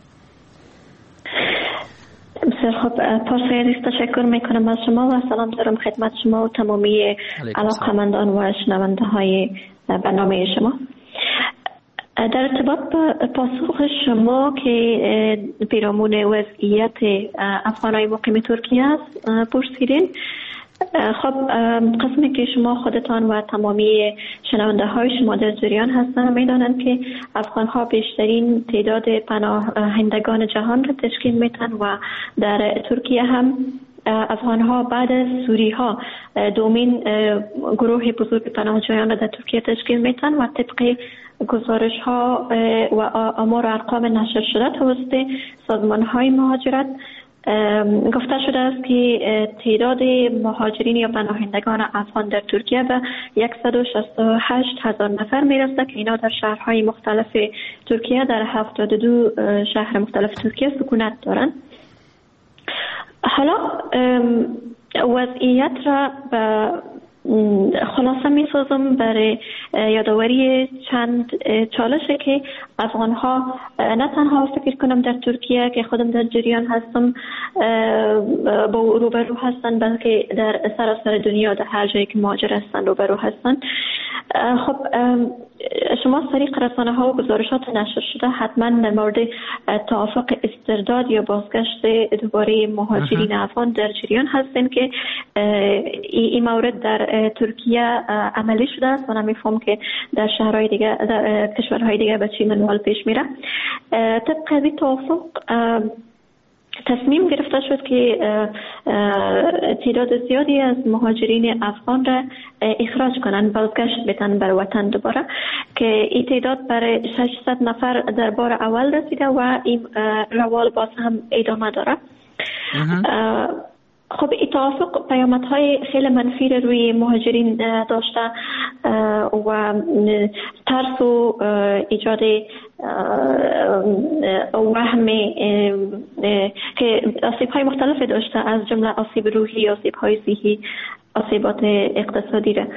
بسیار خوب، پارسای عزیز تشکر میکنم از شما و سلام دارم خدمت شما و تمامی علاقمندان و شنونده های برنامه شما. در ارتباط با پاسخ شما که پیرامون وضعیت افغانهای مقیم ترکیه است پرسیدین، خب قسمی که شما خودتان و تمامی شنونده های شما در جریان هستند میدانند که افغان ها بیشترین تعداد پناهندگان جهان را تشکیل میتن و در ترکیه هم افغان ها بعد از سوری ها دومین گروه بزرگ پناهجویان را در ترکیه تشکیل میتن و طبق گزارش ها و آمار و ارقام نشر شده توسط سازمان های مهاجرت گفته شده است که تعداد مهاجرین یا پناهندگان افغان در ترکیه به صد و شصت و هشت هزار نفر میرسه که اینا در شهرهای مختلف ترکیه در هفتاد و دو شهر مختلف ترکیه سکونت دارند. حالا وضعیت را به خلاصه می سازم برای یادآوری چند چالشه که افغان ها نه تنها فکر کنم در ترکیه که خودم در جریان هستم با روبرو هستن، بلکه در سراسر دنیا در هر جایی که مهاجر هستن روبرو هستن. خب شما از طریق رسانه ها و گزارشات نشر شده حتما در مورد توافق استرداد یا بازگشت دوباره مهاجرین افغان در جریان هستین که این مورد در ترکیه عملی شده است و نمیفهم که در شهرهای دیگه در کشورهای دیگه به چی منوال پیش میره. طبق از این توافق تصمیم گرفته شد که تعداد زیادی از مهاجرین افغان را اخراج کنند، بازگشت بدن بر وطن دوباره، که این تعداد بر ششصد نفر در بار اول رسیده و این روال باز هم ادامه داره. خب این توافق پیامدهای خیلی منفی روی مهاجرین داشته و ترس و ایجاد وهم که آسیب‌های مختلفی داشته، از جمله آسیب روحی، آسیب‌های صحی، آسیبات اقتصادی را.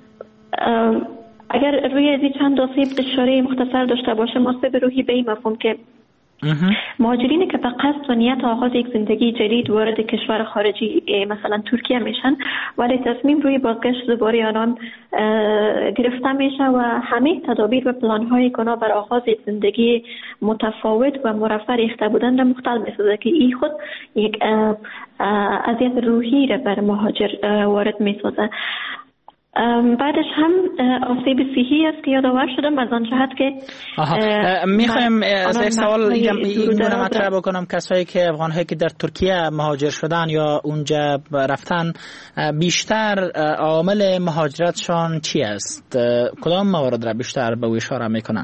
اگر روی از چند آسیب اشاره مختصر داشته باشم، آسیب روحی به این مفهوم که مهاجرینی که به قصد و نیت آغاز یک زندگی جدید وارد کشور خارجی مثلا ترکیه میشن، ولی تصمیم روی بازگشت دوباره آنان گرفته میشه و همه تدابیر و پلان‌های کنا بر آغاز یک زندگی متفاوت و مرفه ریخته بودن را مختل میسازه که این خود یک اذیت روحی را بر مهاجر وارد میسازه. بعدش هم آسیب صحی است که یادآور شدم از آن جهت که میخوایم از یک سوال این گونه مطرح بکنم. کسایی که افغان‌هایی که در ترکیه مهاجر شدن یا اونجا رفتن، بیشتر عامل مهاجرتشان چی است؟ کدام موارد را بیشتر به او اشاره میکنن؟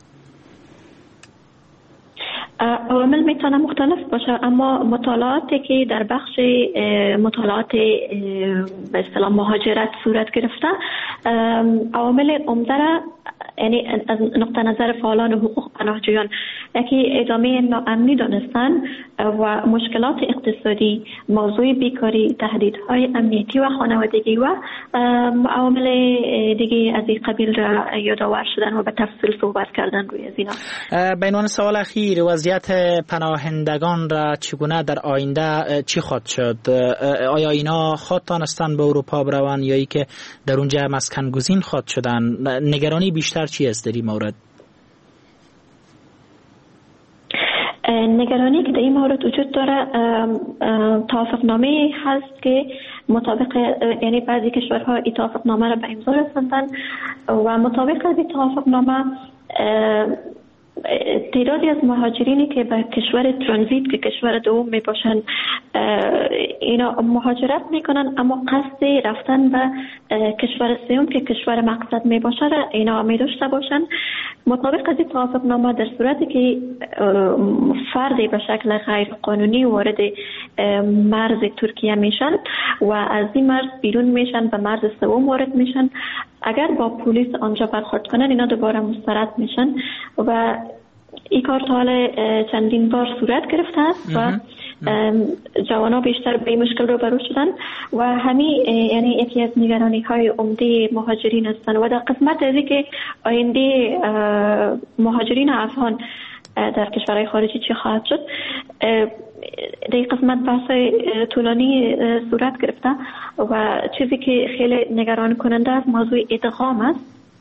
عوامل میتونه مختلف باشه، اما مطالعاتی که در بخش مطالعات به اصطلاح مهاجرت صورت گرفته، عوامل عمده را یعنی از نقطه نظر فعالان حقوق پناهجویان یکی ادامه ناامنی دانستن و مشکلات اقتصادی، موضوع بیکاری، تهدیدهای امنیتی و خانوادگی و عوامل دیگه از این قبیل را یادآور شدن و به تفصیل صحبت کردن روی از اینا. به عنوان سوال اخیر، وضعیت پناهندگان را چگونه در آینده چی خواهد شد؟ آیا اینا خواهد تانستن به اروپا بروند یا ای که در اونجا مسکن گزین خواهد شدن؟ نگرانی بیشتر چی است در این مورد؟ نگرانی که در این مورد وجود داره، توافقنامه هست که مطابق یعنی بعضی کشورها این توافقنامه را به امضا رساندن و مطابق از این توافقنامه تعدادی از مهاجرینی که به کشور ترانزیت که کشور دوم می باشن اینا مهاجرت میکنن، اما قصد رفتن به کشور سوم که کشور مقصد می باشه را اینا می داشته باشن. مطابق از این توافقنامه در صورتی که فردی به شکل غیر قانونی وارد مرز ترکیه میشن و از این مرز بیرون میشن به مرز سوم وارد میشن، اگر با پلیس آنجا برخورد کنن اینا دوباره مسترد میشن و این کار تا حال چندین بار صورت گرفته است و جوانا بیشتر به این مشکل رو برو شدن و همین یعنی یکی از نگرانی های عمده مهاجرین هستند و در قسمت از که آینده مهاجرین افغان در کشورهای خارجی چی خواهد شد، در این قسمت بحث طولانی صورت گرفته و چیزی که خیلی نگران کننده است موضوع ادغام است.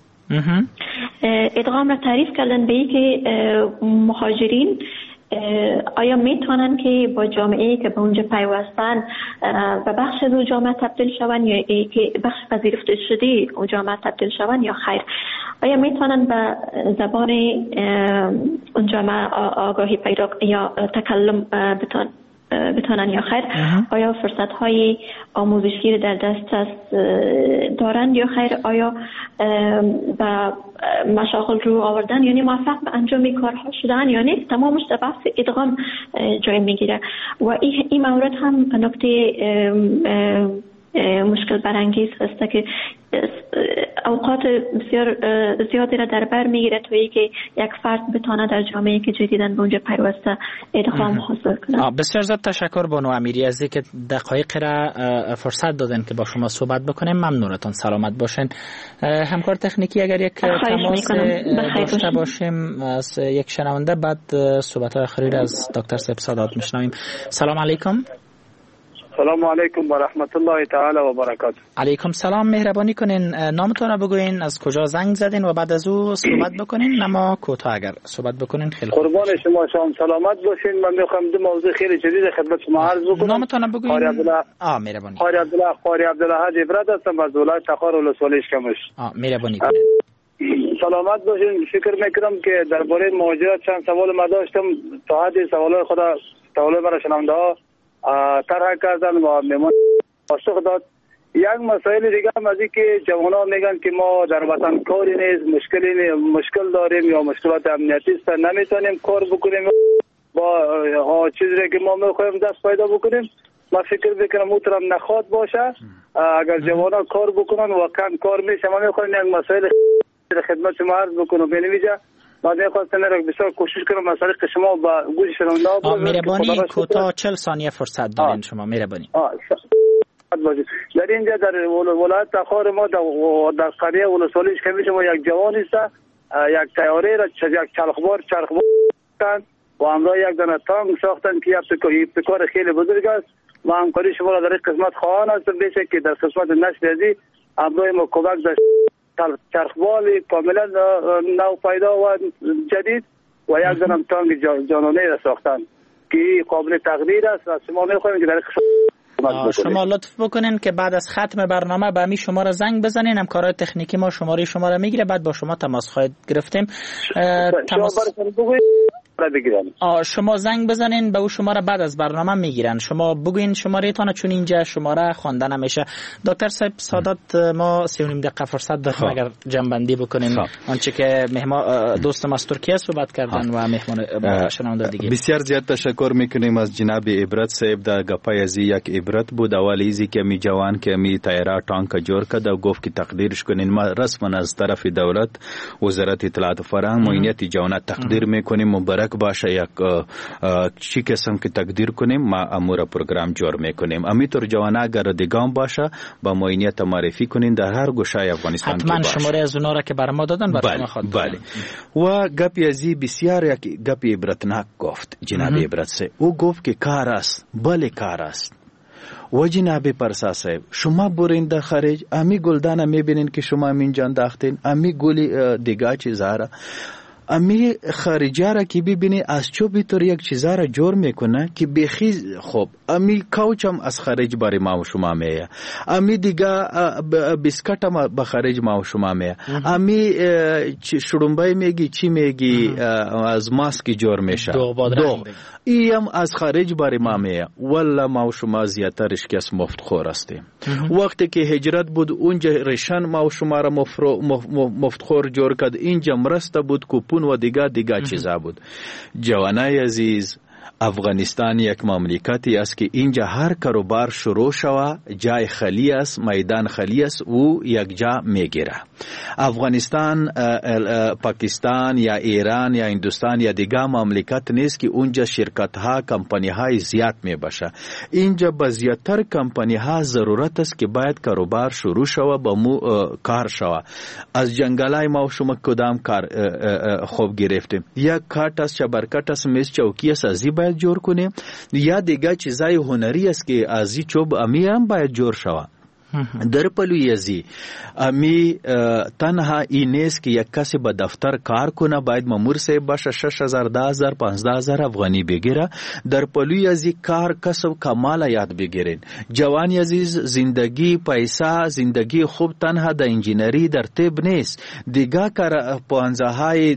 ادغام را تعریف کردن به ای که مهاجرین آیا میتونن که با جامعه که به اونجا پیوستن و بخش از اون جامعه تبدیل شون یا ای که بخش پذیرفته شده اون جامعه تبدیل شون یا خیر؟ آیا میتونن به زبان اون جامعه آگاهی پیدا یا تکلم بتون بتونن یا خیر؟ آیا فرصت های آموزشی در دست است دارند یا خیر؟ آیا با مشاغل رو آوردن یعنی موفق به انجام کارها شدن یا نیست؟ تمامش در بحث ادغام جای میگیره و این این مورد هم نکته مشکل برانگیز هست که اوقات بسیار زیادی را در بر میگیره تویی که یک فرد بتونه در جامعه که جدیدن به اونجا پیوسته ادغام حاصل کنه. بسیار زیاد تشکر بانو امیری از اینکه دقایق را فرصت دادن که با شما صحبت بکنیم. ممنونتون، سلامت باشین. همکار تکنیکی اگر یک تماس داشته باشیم از یک شنونده، بعد صحبت های آخری از دکتر سیب سادات میشنویم. سلام علیکم. سلام علیکم و رحمت الله تعالی و برکاته. علیکم سلام. مهربانی کنین نامتون رو بگوین، از کجا زنگ زدین و بعد از او صحبت بکنین، اما کوتاه اگر صحبت بکنین خیلی خوب. قربان شما، شما سلامت باشین. من میخوام دو موضوع خیلی جدید خدمت شما عرض بکنم. نامتون رو بگوین. قاری عبدالله. آ مهربانی. قاری عبدالله قاری عبدالله حاج ابراهیم هستم از ولایت تخار ولسوالی اشکمش. آ مهربانی کنین. سلامت باشین. فکر میکنم که درباره مهاجرت چند سوال ما داشتم، تا حد سوالای خدا سوالای مرا شنونده ها طرح کردن و میمون پاسخ داد. یک مسائل دیگه هم از این که جوانان میگن که ما در وطن کاری نیست، مشکلی مشکل داریم یا مشکلات امنیتی است، نمیتونیم کار بکنیم با چیزی که ما میخوایم دست پیدا بکنیم. ما فکر میکنم محترم نخواد باشه. اگر جوانان کار بکنن واقعا کار میشه. ما میخوایم یک مسائل خدمت شما عرض بکنم. بنویسه ما می‌خواستم را بسیار کوشش کنم از طریق شما با گوش شنونده ها. مهربانی کوتاه چهل ثانیه فرصت دارین شما. مهربانی. در اینجا در ولایت تخار ما در قریه ولسوالی اشکمش ما یک جوان است، یک تیاره را یک چرخبار چرخبار کردن و همراه یک دانه تانک ساختن که ابتکار خیلی بزرگ است. ما همکاری شما را در این قسمت خواهان هستم بیشه که در قسمت نشر ازی همراه ما کمک داشت چرخبال کاملا نو پیدا و جدید و یک دانم تانک جانانه را ساختن که قابل تقدیر است و شما میخواهیم که در کمک بکنید. شما لطف بکنین که بعد از ختم برنامه به می شما را زنگ بزنین، همکارای تکنیکی ما شماره شما را میگیره، بعد با شما تماس خواهید گرفتیم. تماس آه شما زنگ بزنین به او شماره بعد از برنامه میگیرن. شما بگوین شماره تان، چون اینجا شماره خوانده نمیشه. دکتر صاحب سادات، ما سی و نیم دقیقه فرصت داریم اگر جنبندی بکنین آنچه که مهمان دوستم از ترکیه صحبت کردن و مهمان شنونده دیگه. بسیار زیاد تشکر میکنیم از جناب عبرت صاحب. در گپای از یک عبرت بود اولیزی که می جوان که می تایرا تانک جور کرد و گفت که تقدیرش کنین. ما رسما از طرف دولت وزارت اطلاعات و فرهنگ معینیت جوانات تقدیر میکنیم. مبارک باشه یک چی قسم که تقدیر کنیم ما امور پروگرام جور میکنیم. امیتور جوانا اگر دیگام باشه با معینیت معرفی کنین در هر گوشه افغانستان که باشه. حتما شماره از اونا را که بر ما دادن بر شما خواهد. بله. و گپی ازی بسیار یک گپی عبرتناک گفت جناب عبرت سے. او گفت که کار است، بله کار است. و جناب پرسا صاحب شما برین در خارج امی گلدان میبینین که شما من جان داختین، امی گلی دیگه چیزاره، امی خارجی را که ببینی از چوبی طور یک چیزا را جور میکنه که بخی خوب. امی کوچ هم از خارج باری ما و شما میه، امی دیگه بیسکت هم به خارج ما و شما میه، امی شرمبای میگی چی میگی از ماسکی جور میشه دو, دو. ایم از خارج باری ما میه. والله ما و شما زیادترش که از مفت خور هستیم. وقتی که هجرت بود اونجا رشن ما و شما را مفت خور جور کرد، اینجا مرسته بود کوپون و دیگه دیگه چیزا بود. جوانای عزیز، افغانستان یک مملکتی است که اینجا هر کاروبار شروع شوه جای خالی است، میدان خالی است و یک جا میگیره. افغانستان پاکستان یا ایران یا هندوستان یا دیگه مملکت نیست که اونجا شرکت ها کمپانی های زیاد می باشه. اینجا با زیادتر کمپانی ها ضرورت است که باید کاروبار شروع شوه با مو کار شوه. از جنگلای ما شما کدام کار خوب گرفتیم؟ یک کارت است، چبرکت است، میز چوکی است، ازی باید جور کنیم، یا دیگه چیزای هنری است که ازی چوب امی هم باید جور شوه. در پلوی ازی امی تنها این نیست که یک کسی به دفتر کار کنه باید مامور صاحب باشه، شش هزار ده هزار پانزده هزار افغانی بگیره. در پلوی ازی کار کسب کمال یاد بگیرین. جوانی عزیز، زندگی پیسه، زندگی خوب تنها در انجینری در طب نیست، دیگه کار پانزه های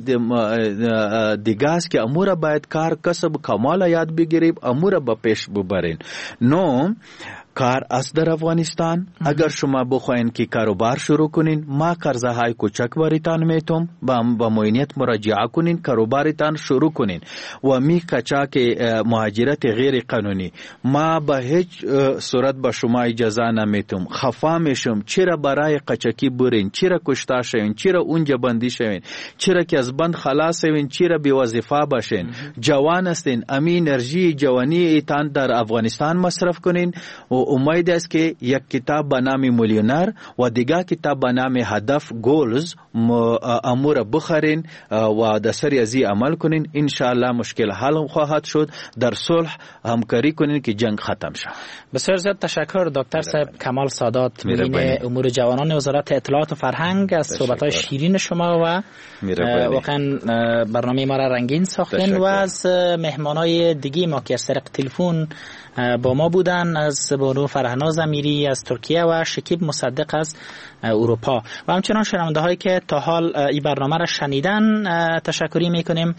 دیگه است که امور باید کار کسب کمال یاد بگیریم، امور با پیش ببرین. نو کار است در افغانستان. اگر شما بخواین که کاروبار شروع کنین، ما قرضه های کوچک بریتان میتم، با معینیت مراجعه کنین، کاروبارتان شروع کنین. و می کچاک مهاجرت غیر قانونی ما به هیچ صورت به شما اجازه نمیتم. خفا میشم چرا برای قچکی برین، چرا کشته شوین، چرا اونجا بندی شوین، چرا که از بند خلاص شوین، چرا بی وظیفه باشین. جوان هستین، امی انرژی جوانی ایتان در افغانستان مصرف کنین. و امید است که یک کتاب به نام میلیونر و دیگه کتاب به نام هدف گولز امور بخرین و در سری ازی عمل کنین. انشاءالله مشکل حل خواهد شد. در صلح همکاری کنین که جنگ ختم شد. بسیار زیاد تشکر دکتر صاحب کمال سادات، معین امور جوانان وزارت اطلاعات و فرهنگ، از صحبت‌های شیرین شما و واقعا برنامه ما را رنگین ساختین. و از مهمانای دیگه ما که از طریق تلفن با ما بودن، از بانو فرهناز امیری از ترکیه و شکیب مصدق از اروپا و همچنان شنونده هایی که تا حال این برنامه را شنیدن تشکری میکنیم.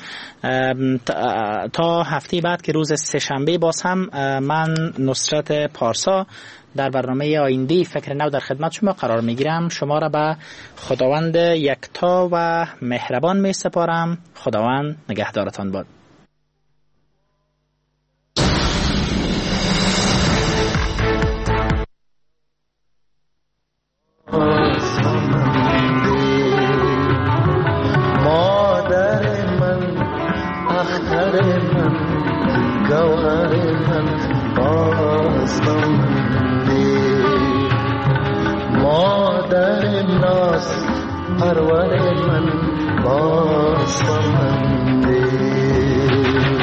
تا هفته بعد که روز سه‌شنبه باز هم من نصرت پارسا در برنامه آینده فکر نو در خدمت شما قرار میگیرم. شما را به خداوند یکتا و مهربان می سپارم. خداوند نگهدارتان باد. مادر من، اختر من، گوهر من، بازمانده. مادر ناز پرور من، بازمانده.